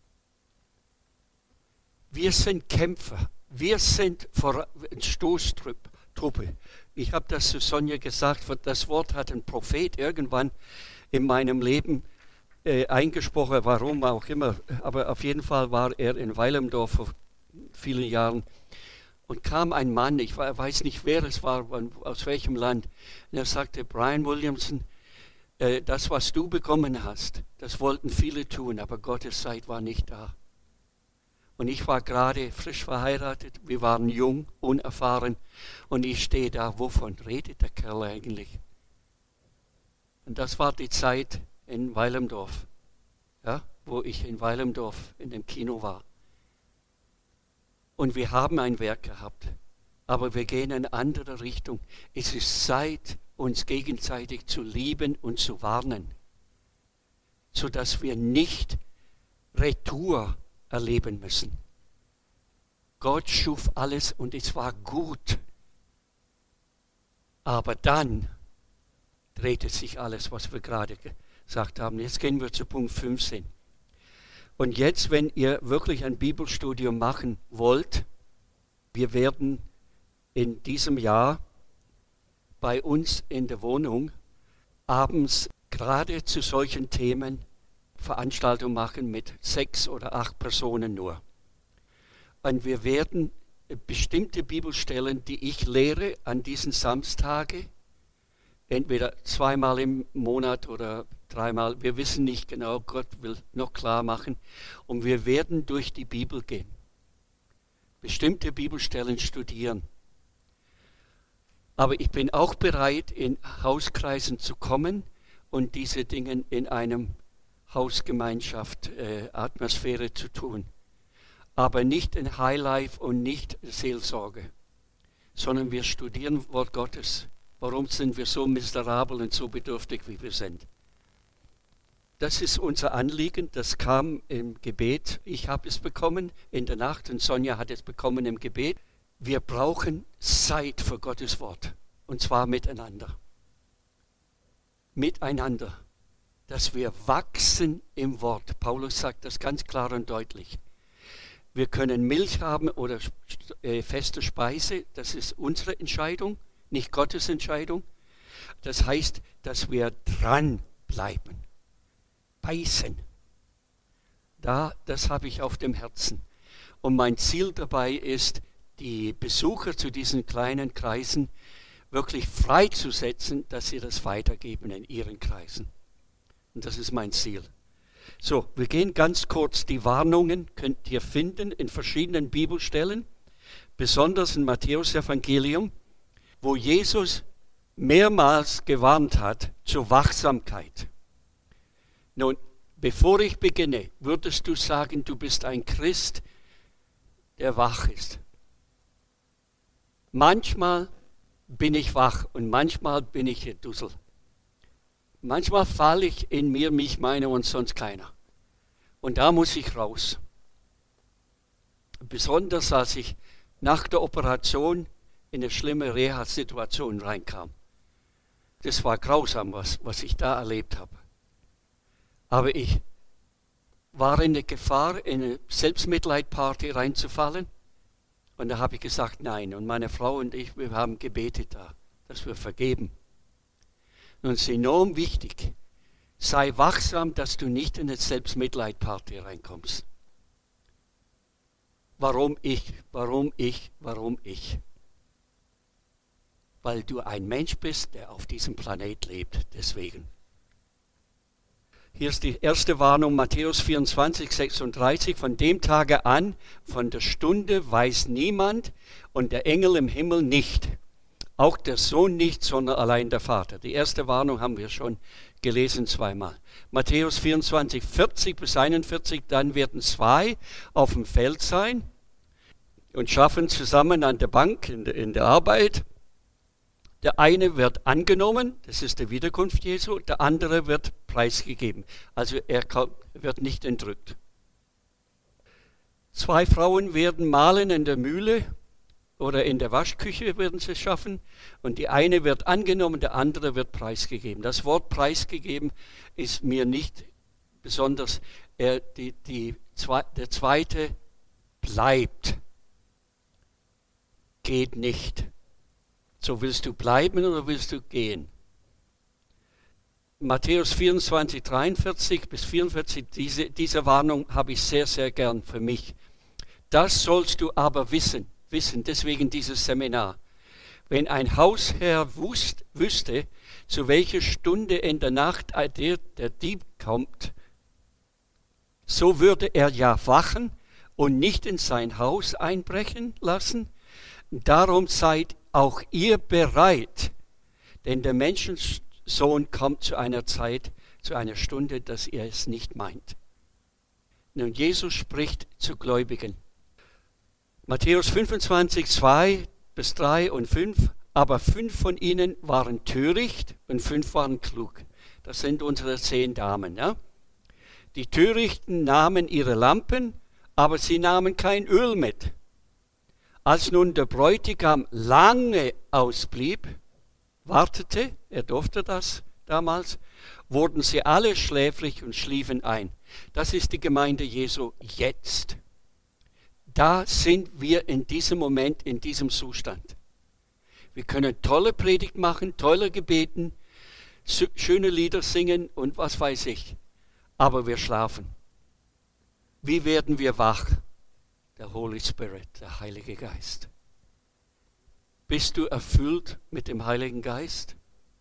Wir sind Kämpfer. Wir sind Stoßtruppe. Ich habe das zu Sonja gesagt, das Wort hat ein Prophet irgendwann in meinem Leben eingesprochen, warum auch immer. Aber auf jeden Fall war er in Weilemdorf vor vielen Jahren. Und kam ein Mann, ich weiß nicht, wer es war, aus welchem Land. Und er sagte, Brian Williamson, das, was du bekommen hast, das wollten viele tun, aber Gottes Zeit war nicht da. Und ich war gerade frisch verheiratet, wir waren jung, unerfahren, und ich stehe da, wovon redet der Kerl eigentlich? Und das war die Zeit in Weilemdorf, ja, wo ich in Weilemdorf in dem Kino war. Und wir haben ein Werk gehabt, aber wir gehen in eine andere Richtung. Es ist Zeit, uns gegenseitig zu lieben und zu warnen, sodass wir nicht Retour erleben müssen. Gott schuf alles und es war gut. Aber dann drehte sich alles, was wir gerade gesagt haben. Jetzt gehen wir zu Punkt 15. Und jetzt, wenn ihr wirklich ein Bibelstudium machen wollt, wir werden in diesem Jahr bei uns in der Wohnung abends gerade zu solchen Themen Veranstaltungen machen mit 6 oder 8 Personen nur. Und wir werden bestimmte Bibelstellen, die ich lehre an diesen Samstage, entweder 2-mal im Monat oder 3-mal, wir wissen nicht genau, Gott will noch klar machen. Und wir werden durch die Bibel gehen, bestimmte Bibelstellen studieren. Aber ich bin auch bereit, in Hauskreisen zu kommen und diese Dinge in einem Hausgemeinschaft, Atmosphäre zu tun. Aber nicht in Highlife und nicht Seelsorge, sondern wir studieren Wort Gottes. Warum sind wir so miserabel und so bedürftig, wie wir sind? Das ist unser Anliegen, das kam im Gebet. Ich habe es bekommen in der Nacht und Sonja hat es bekommen im Gebet. Wir brauchen Zeit für Gottes Wort und zwar miteinander. Miteinander, dass wir wachsen im Wort. Paulus sagt das ganz klar und deutlich. Wir können Milch haben oder feste Speise, das ist unsere Entscheidung, nicht Gottes Entscheidung. Das heißt, dass wir dranbleiben, beißen. Das habe ich auf dem Herzen. Und mein Ziel dabei ist, die Besucher zu diesen kleinen Kreisen wirklich freizusetzen, dass sie das weitergeben in ihren Kreisen. Und das ist mein Ziel. So, wir gehen ganz kurz. Die Warnungen könnt ihr finden in verschiedenen Bibelstellen, besonders im Matthäus-Evangelium, wo Jesus mehrmals gewarnt hat zur Wachsamkeit. Nun, bevor ich beginne, würdest du sagen, du bist ein Christ, der wach ist. Manchmal bin ich wach und manchmal bin ich ein Dussel. Manchmal falle ich in mir, mich, meine und sonst keiner. Und da muss ich raus. Besonders als ich nach der Operation in eine schlimme Reha-Situation reinkam. Das war grausam, was ich da erlebt habe. Aber ich war in der Gefahr, in eine Selbstmitleid-Party reinzufallen. Und da habe ich gesagt, nein. Und meine Frau und ich, wir haben gebetet da, dass wir vergeben. Und es ist enorm wichtig, sei wachsam, dass du nicht in eine Selbstmitleid-Party reinkommst. Warum ich? Warum ich? Warum ich? Weil du ein Mensch bist, der auf diesem Planet lebt, deswegen. Hier ist die erste Warnung, Matthäus 24, 36. Von dem Tage an, von der Stunde weiß niemand und der Engel im Himmel nicht. Auch der Sohn nicht, sondern allein der Vater. Die erste Warnung haben wir schon gelesen zweimal. Matthäus 24, 40 bis 41, dann werden zwei auf dem Feld sein und schaffen zusammen an der Bank in der Arbeit. Der eine wird angenommen, das ist die Wiederkunft Jesu, der andere wird preisgegeben. Also er wird nicht entrückt. Zwei Frauen werden mahlen in der Mühle oder in der Waschküche werden sie schaffen und die eine wird angenommen, der andere wird preisgegeben. Das Wort preisgegeben ist mir nicht besonders, der zweite bleibt, geht nicht. So, willst du bleiben oder willst du gehen? Matthäus 24, 43 bis 44, diese Warnung habe ich sehr, sehr gern für mich. Das sollst du aber wissen, deswegen dieses Seminar. Wenn ein Hausherr wüsste, zu welcher Stunde in der Nacht der Dieb kommt, so würde er ja wachen und nicht in sein Haus einbrechen lassen. Darum seid auch ihr bereit, denn der Menschensohn kommt zu einer Zeit, zu einer Stunde, dass ihr es nicht meint. Nun, Jesus spricht zu Gläubigen. Matthäus 25, 2 bis 3 und 5. Aber 5 von ihnen waren töricht und 5 waren klug. Das sind unsere 10 Damen. Ja? Die Törichten nahmen ihre Lampen, aber sie nahmen kein Öl mit. Als nun der Bräutigam lange ausblieb, wartete, er durfte das damals, wurden sie alle schläfrig und schliefen ein. Das ist die Gemeinde Jesu jetzt. Da sind wir in diesem Moment, in diesem Zustand. Wir können tolle Predigt machen, tolle Gebeten, schöne Lieder singen und was weiß ich. Aber wir schlafen. Wie werden wir wach? Der Holy Spirit, der Heilige Geist. Bist du erfüllt mit dem Heiligen Geist?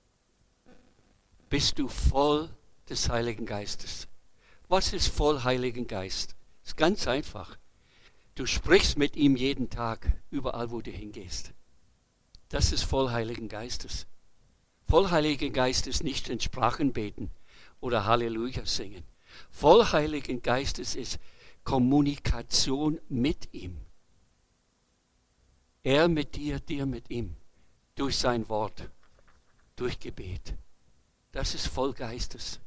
Bist du voll des Heiligen Geistes? Was ist voll Heiligen Geist? Ist ganz einfach. Du sprichst mit ihm jeden Tag, überall wo du hingehst. Das ist voll Heiligen Geistes. Voll Heiligen Geistes nicht in Sprachen beten oder Halleluja singen. Voll Heiligen Geistes ist Kommunikation mit ihm. Er mit dir, dir mit ihm. Durch sein Wort, durch Gebet. Das ist voll Geistes.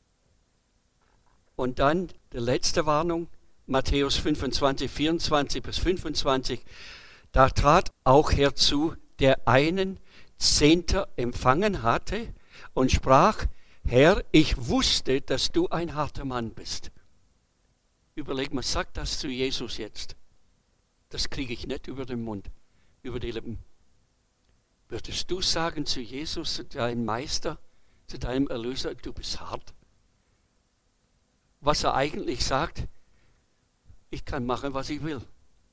Und dann die letzte Warnung, Matthäus 25, 24 bis 25. Da trat auch herzu, der einen Zehnter empfangen hatte und sprach, Herr, ich wusste, dass du ein harter Mann bist. Überleg mal, sag das zu Jesus jetzt. Das kriege ich nicht über den Mund, über die Lippen. Würdest du sagen zu Jesus, zu deinem Meister, zu deinem Erlöser, du bist hart? Was er eigentlich sagt, ich kann machen, was ich will.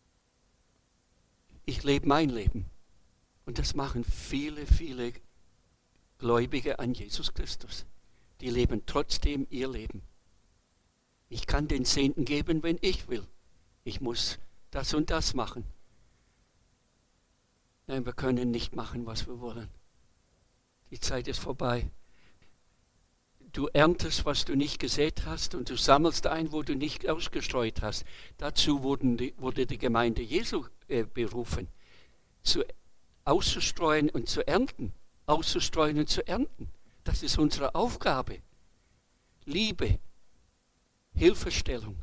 Ich lebe mein Leben. Und das machen viele, viele Gläubige an Jesus Christus. Die leben trotzdem ihr Leben. Ich kann den Zehnten geben, wenn ich will. Ich muss das und das machen. Nein, wir können nicht machen, was wir wollen. Die Zeit ist vorbei. Du erntest, was du nicht gesät hast, und du sammelst ein, wo du nicht ausgestreut hast. Dazu wurde die Gemeinde Jesu berufen, auszustreuen und zu ernten. Auszustreuen und zu ernten. Das ist unsere Aufgabe. Liebe, Hilfestellung.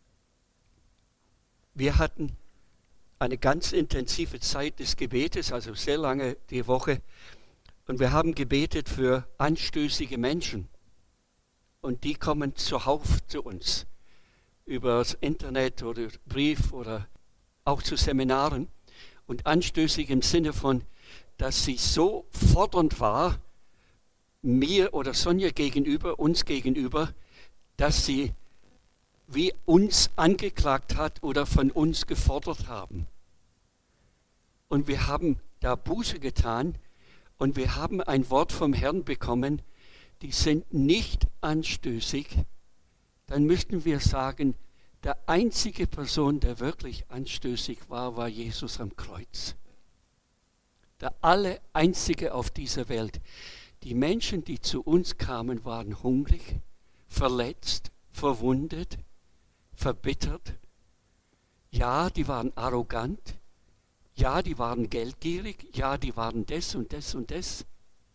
Wir hatten eine ganz intensive Zeit des Gebetes, also sehr lange die Woche. Und wir haben gebetet für anstößige Menschen. Und die kommen zuhauf zu uns. Über das Internet oder Brief oder auch zu Seminaren. Und anstößig im Sinne von, dass sie so fordernd war, mir oder Sonja gegenüber, uns gegenüber, dass sie wie uns angeklagt hat oder von uns gefordert haben. Und wir haben da Buße getan und wir haben ein Wort vom Herrn bekommen, die sind nicht anstößig. Dann müssten wir sagen, der einzige Person, der wirklich anstößig war, war Jesus am Kreuz. Der alle einzige auf dieser Welt. Die Menschen, die zu uns kamen, waren hungrig, verletzt, verwundet, verbittert. Ja, die waren arrogant. Ja, die waren geldgierig. Ja, die waren das und das und das.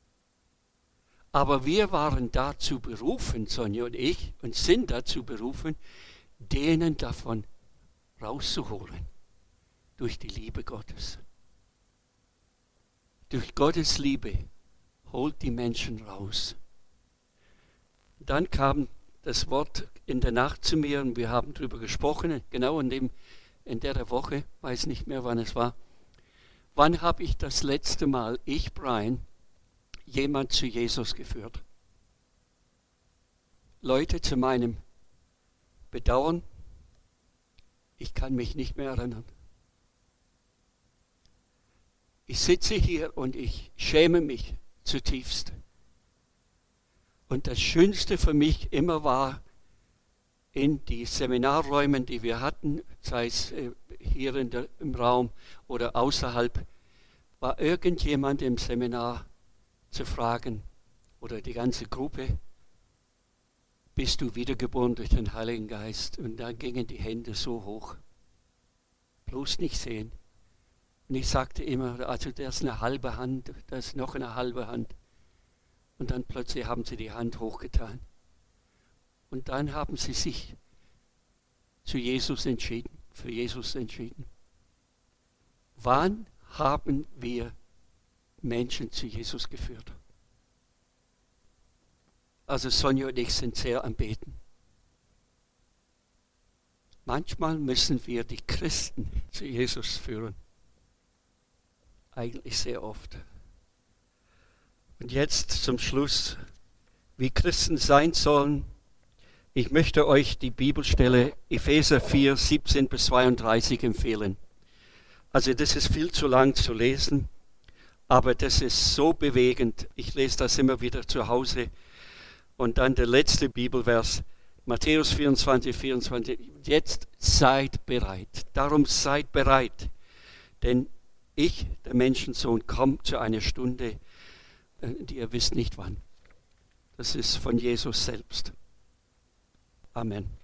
Aber wir waren dazu berufen, Sonja und ich, und sind dazu berufen, denen davon rauszuholen. Durch die Liebe Gottes. Durch Gottes Liebe holt die Menschen raus. Dann kam das Wort in der Nacht zu mir und wir haben darüber gesprochen, genau in der Woche, weiß nicht mehr, wann es war. Wann habe ich das letzte Mal, ich, Brian, jemand zu Jesus geführt? Leute, zu meinem Bedauern, ich kann mich nicht mehr erinnern. Ich sitze hier und ich schäme mich zutiefst. Und das Schönste für mich immer war, in die Seminarräumen, die wir hatten, sei es hier im Raum oder außerhalb, war irgendjemand im Seminar zu fragen, oder die ganze Gruppe, bist du wiedergeboren durch den Heiligen Geist? Und dann gingen die Hände so hoch. Bloß nicht sehen. Und ich sagte immer, also das ist eine halbe Hand, das ist noch eine halbe Hand. Und dann plötzlich haben sie die Hand hochgetan. Und dann haben sie sich zu Jesus entschieden, für Jesus entschieden. Wann haben wir Menschen zu Jesus geführt? Also Sonja und ich sind sehr am Beten. Manchmal müssen wir die Christen zu Jesus führen. Eigentlich sehr oft. Und jetzt zum Schluss, wie Christen sein sollen. Ich möchte euch die Bibelstelle Epheser 4, 17 bis 32 empfehlen. Also das ist viel zu lang zu lesen, aber das ist so bewegend. Ich lese das immer wieder zu Hause. Und dann der letzte Bibelvers, Matthäus 24, 24. Jetzt seid bereit. Darum seid bereit. Denn ich, der Menschensohn, komme zu einer Stunde, die ihr wisst nicht wann. Das ist von Jesus selbst. Amen.